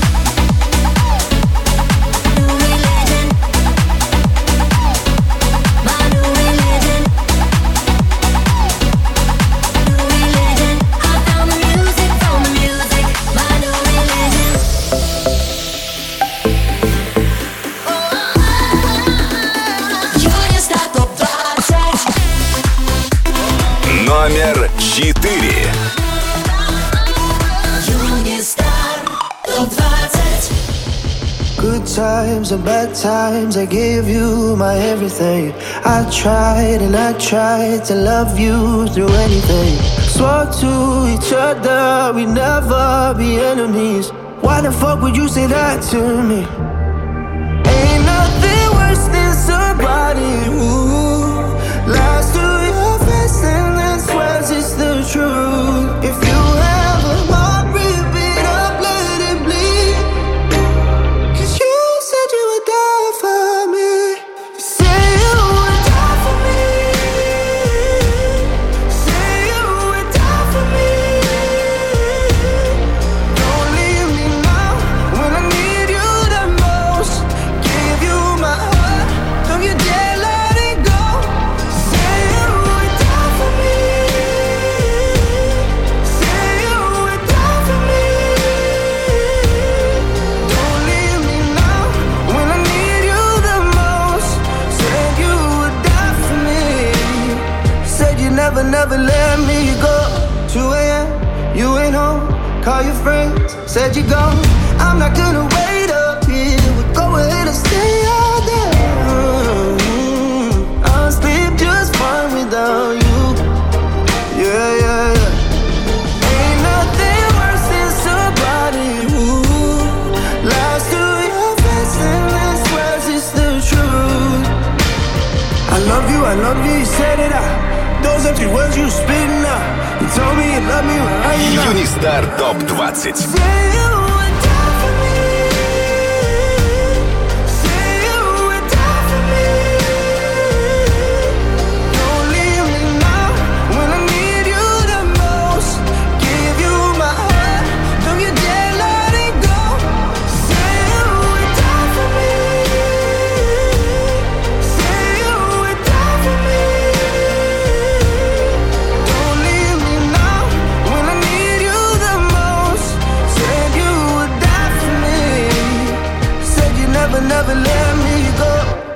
New religion. My new religion. New religion. I found the music, my new religion. Юнистар ТОП-20. Номер 4. Юнистар ТОП-20. Good times and bad times, I gave you my everything. I tried and I tried to love you through anything. Swore to each other we'd never be enemies. Why the fuck would you say that to me? Ain't nothing worse than somebody who lies to your face and then swears it's the truth. If you have a heart, rip it up, let it bleed. 'Cause you said you would die for me. You say you would die for me. Say you would die for me. Don't leave me now when I need you the most. Give you my heart, don't you dare let it never let me go. 2 a.m., you ain't home. Call your friends, said you gone. I'm not gonna wait up here. We'll go ahead and stay all day. I'll sleep just fine without you. Yeah, yeah, yeah. Ain't nothing worse than somebody who lies to your face and then swears it's the truth. I love you, you said it out. Those empty words you spitting out. You told me you love me when I ain't not. Юнистар ТОП-20. Never let me go.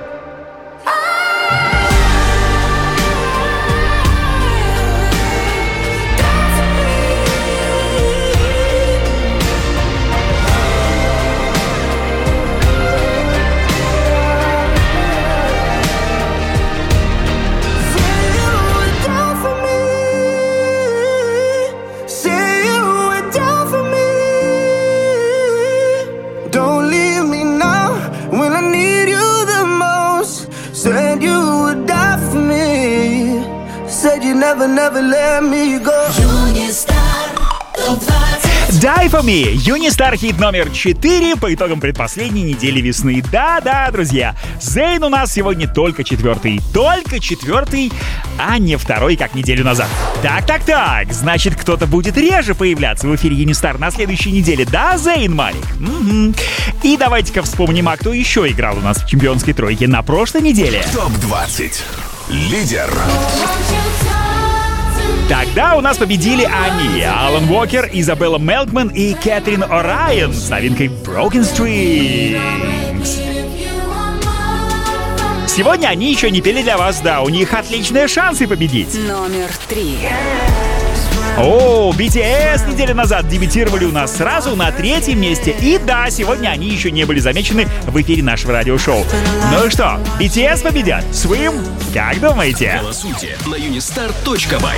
Never let me go. Юнистар ТОП-20. Die For Me, Юнистар хит номер 4 по итогам предпоследней недели весны. Да-да, друзья, Зейн у нас сегодня только четвертый, а не второй, как неделю назад. Так, значит, кто-то будет реже появляться в эфире Юнистар на следующей неделе, да, Зейн Малик? Угу. И давайте-ка вспомним, а кто еще играл у нас в чемпионской тройке на прошлой неделе. ТОП-20. Лидер. Тогда у нас победили они: Алан Уокер, Изабелла Мелкман и Кэтрин О'Райан с новинкой Broken Strings. Сегодня они еще не пели для вас, да, у них отличные шансы победить. Номер 3. О, BTS неделю назад дебютировали у нас сразу на 3-м месте. И да, сегодня они еще не были замечены в эфире нашего радиошоу. Ну что, BTS победят? Swim? Как думаете? Голосуйте на unistar.by.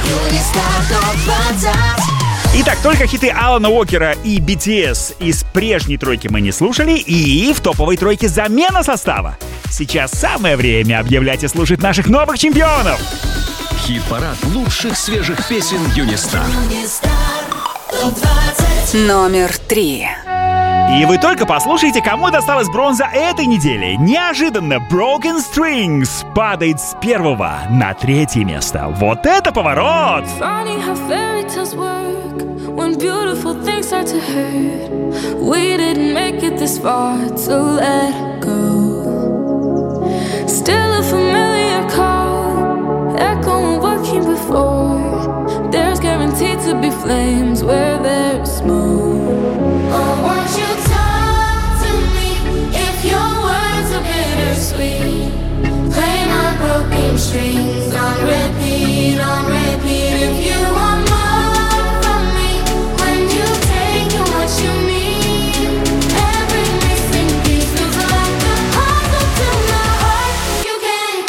Итак, только хиты Алана Уокера и BTS из прежней тройки мы не слушали, и в топовой тройке замена состава. Сейчас самое время объявлять и слушать наших новых чемпионов. Хит-парад лучших свежих песен Юнистар. Номер 3. И вы только послушайте, кому досталась бронза этой недели. Неожиданно Broken Strings падает с 1-го на 3-е место. Вот это поворот! Funny how fairy tales work when beautiful things start to hurt. We didn't make it this far to let go. Still a familiar call, echoing what came before. There's guaranteed to be flames where there's smoke. Oh, won't you talk to me if your words are bittersweet? Play my broken strings on repeat, on repeat. If you want more from me, when you take what you need, every missing piece feels like a puzzle to my heart. You can't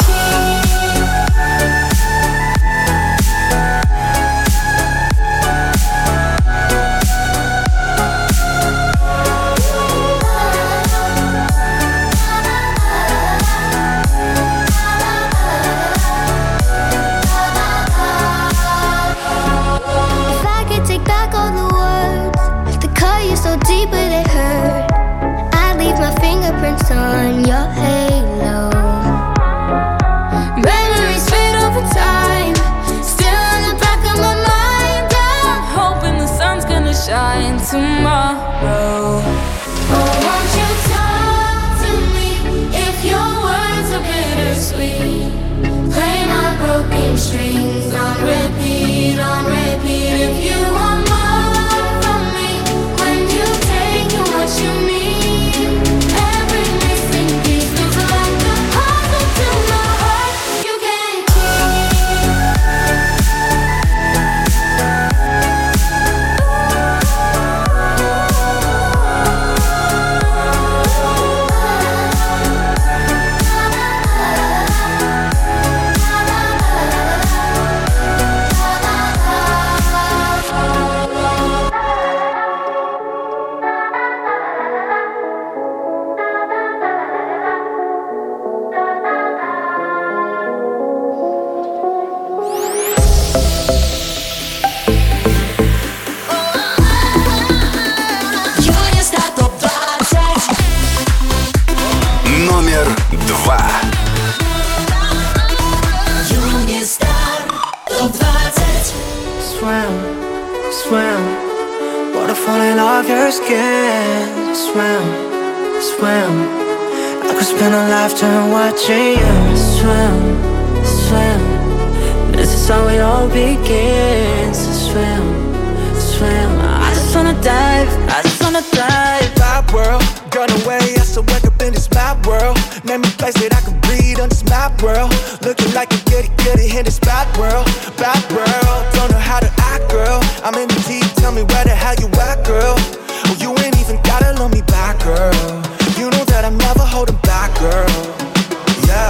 of your skin. Swim, swim. I could spend a lifetime watching you swim, swim. This is how it all begins. Swim, swim. I just wanna dive, I just wanna dive. Bad world, gone away, I still wake up in this mad world. Name a place that I can breathe on this mad world. Looking like a goody in this bad world. Bad world, don't know how to act, girl. I'm in the deep, tell me where the hell you at, girl. Oh, you ain't even gotta love me back, girl. You know that I'm never holding back, girl. Yeah.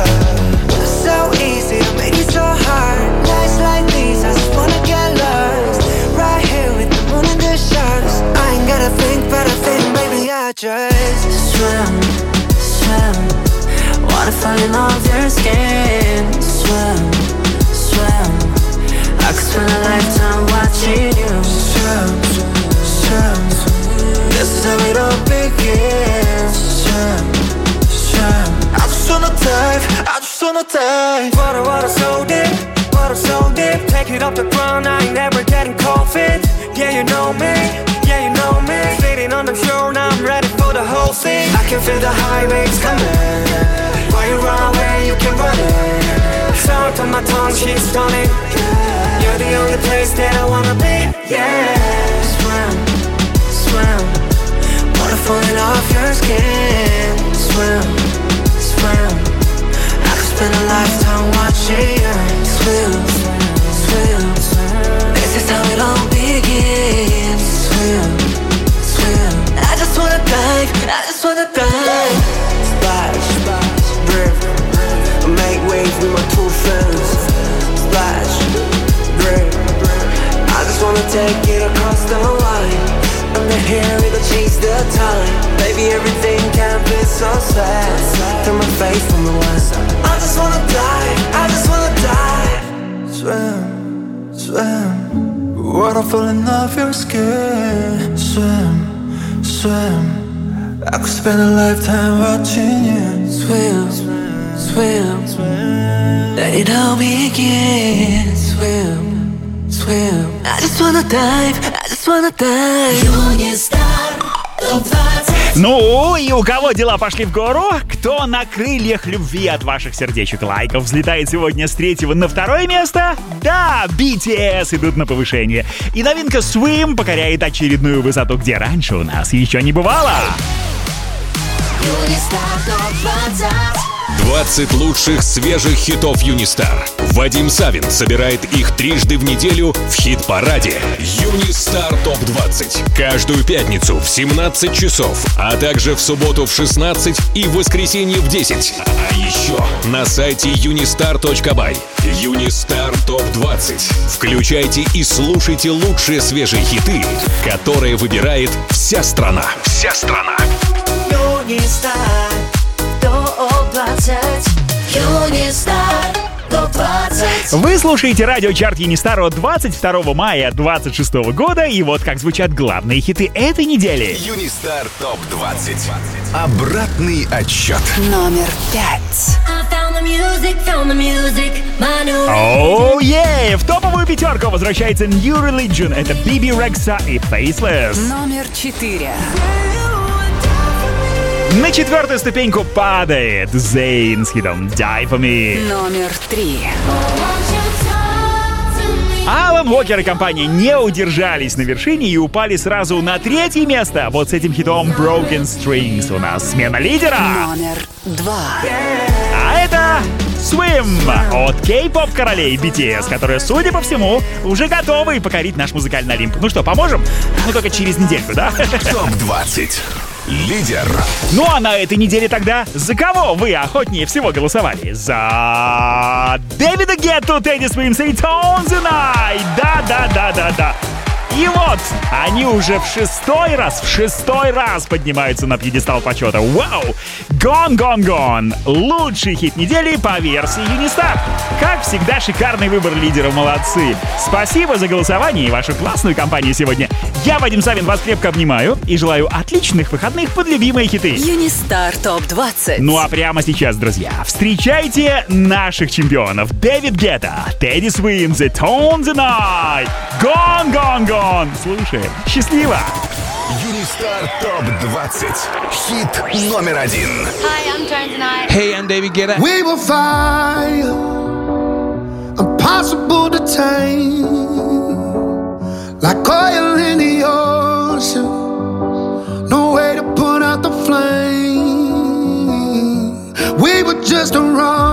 So easy to make it so hard. Nights like these, I just wanna get lost. Right here with the moon and the stars. I ain't gotta think, but I think, baby, I just swim, swim. Wanna fall in love with your skin. Swim, swim. I could spend a lifetime watching you swim, swim. This is how it all begins. Swim, swim. I just wanna dive, I just wanna dive. Water so deep, water so deep. Take it off the ground, I ain't never getting cold feet. Yeah, you know me, yeah, you know me. Sitting on the shore, now I'm ready for the whole scene. I can feel the high waves coming. Why you run away, you can run it. Sound on my tongue, she's stunning. You're the only place that I wanna be, yeah. Swim, swim. Wanna fall in off your skin. Swim, swim. I could spend a lifetime watching you swim, swim. This is how it all begins. Swim, swim. I just wanna dive, I just wanna dive. Splash, splash, rip. Make waves with my two friends. Splash, rip. I just wanna take it across the line. Under here, we gon' chase the time. Baby, everything can be so sad. Turn my face from the west. I just wanna dive, I just wanna dive. Swim, swim. Water falling off your skin. Swim, swim. I could spend a lifetime watching you swim, swim. Let it all begin. Swim, swim. I just wanna dive, I just wanna dive. Юнистар ТОП-20. Ну, и у кого дела пошли в гору? Кто на крыльях любви от ваших сердечек и лайков взлетает сегодня с 3-го на 2-е место? Да, BTS идут на повышение. И новинка Swim покоряет очередную высоту, где раньше у нас еще не бывало. Юнистар ТОП-20. 20 лучших свежих хитов Юнистар. Вадим Савин собирает их трижды в неделю в хит-параде Юнистар ТОП-20. Каждую пятницу в 17 часов, а также в субботу в 16 и в воскресенье в 10. А еще на сайте unistar.by. Юнистар ТОП-20. Включайте и слушайте лучшие свежие хиты, которые выбирает вся страна. Вся страна. Юнистар ТОП-20. Юнистар ТОП-20. Вы слушаете радиочарт Юнистар от 22 мая 26 года, и вот как звучат главные хиты этой недели. Юнистар ТОП-20. Обратный отсчет. Номер 5. Оу, в топовую пятерку возвращается New Religion. Это Bibi Rexha и Faceless. Номер 4. На 4-ю ступеньку падает Zayn с хитом Die For Me. Номер 3. Алан Уокер и компания не удержались на вершине и упали сразу на 3-е место. Вот с этим хитом Broken Strings у нас смена лидера. Номер 2. А это Swim от кей-поп королей BTS, которые, судя по всему, уже готовы покорить наш музыкальный Олимп. Ну что, поможем? Ну только через недельку, да? ТОП-20. Лидер. Ну а на этой неделе тогда за кого вы охотнее всего голосовали? За Дэвида Гетту, Teddy Swims и Tones and I. Да. И вот, они уже в шестой раз поднимаются на пьедестал почета. Вау! Gone. Лучший хит недели по версии Юнистар. Как всегда, шикарный выбор лидеров, молодцы. Спасибо за голосование и вашу классную компанию сегодня. Я, Вадим Савин, вас крепко обнимаю и желаю отличных выходных под любимые хиты. Юнистар ТОП-20. Ну а прямо сейчас, друзья, встречайте наших чемпионов. Дэвид Гетта, Teddy Swims и Tones and I. Gone. Слушаем. Счастливо! Юнистар ТОП-20. Хит номер 1. Hi, I'm Jones and I. Hey, I'm David Guetta. We will fire, impossible to tame, like oil in the ocean, no way to put out the flame. We were just a wrong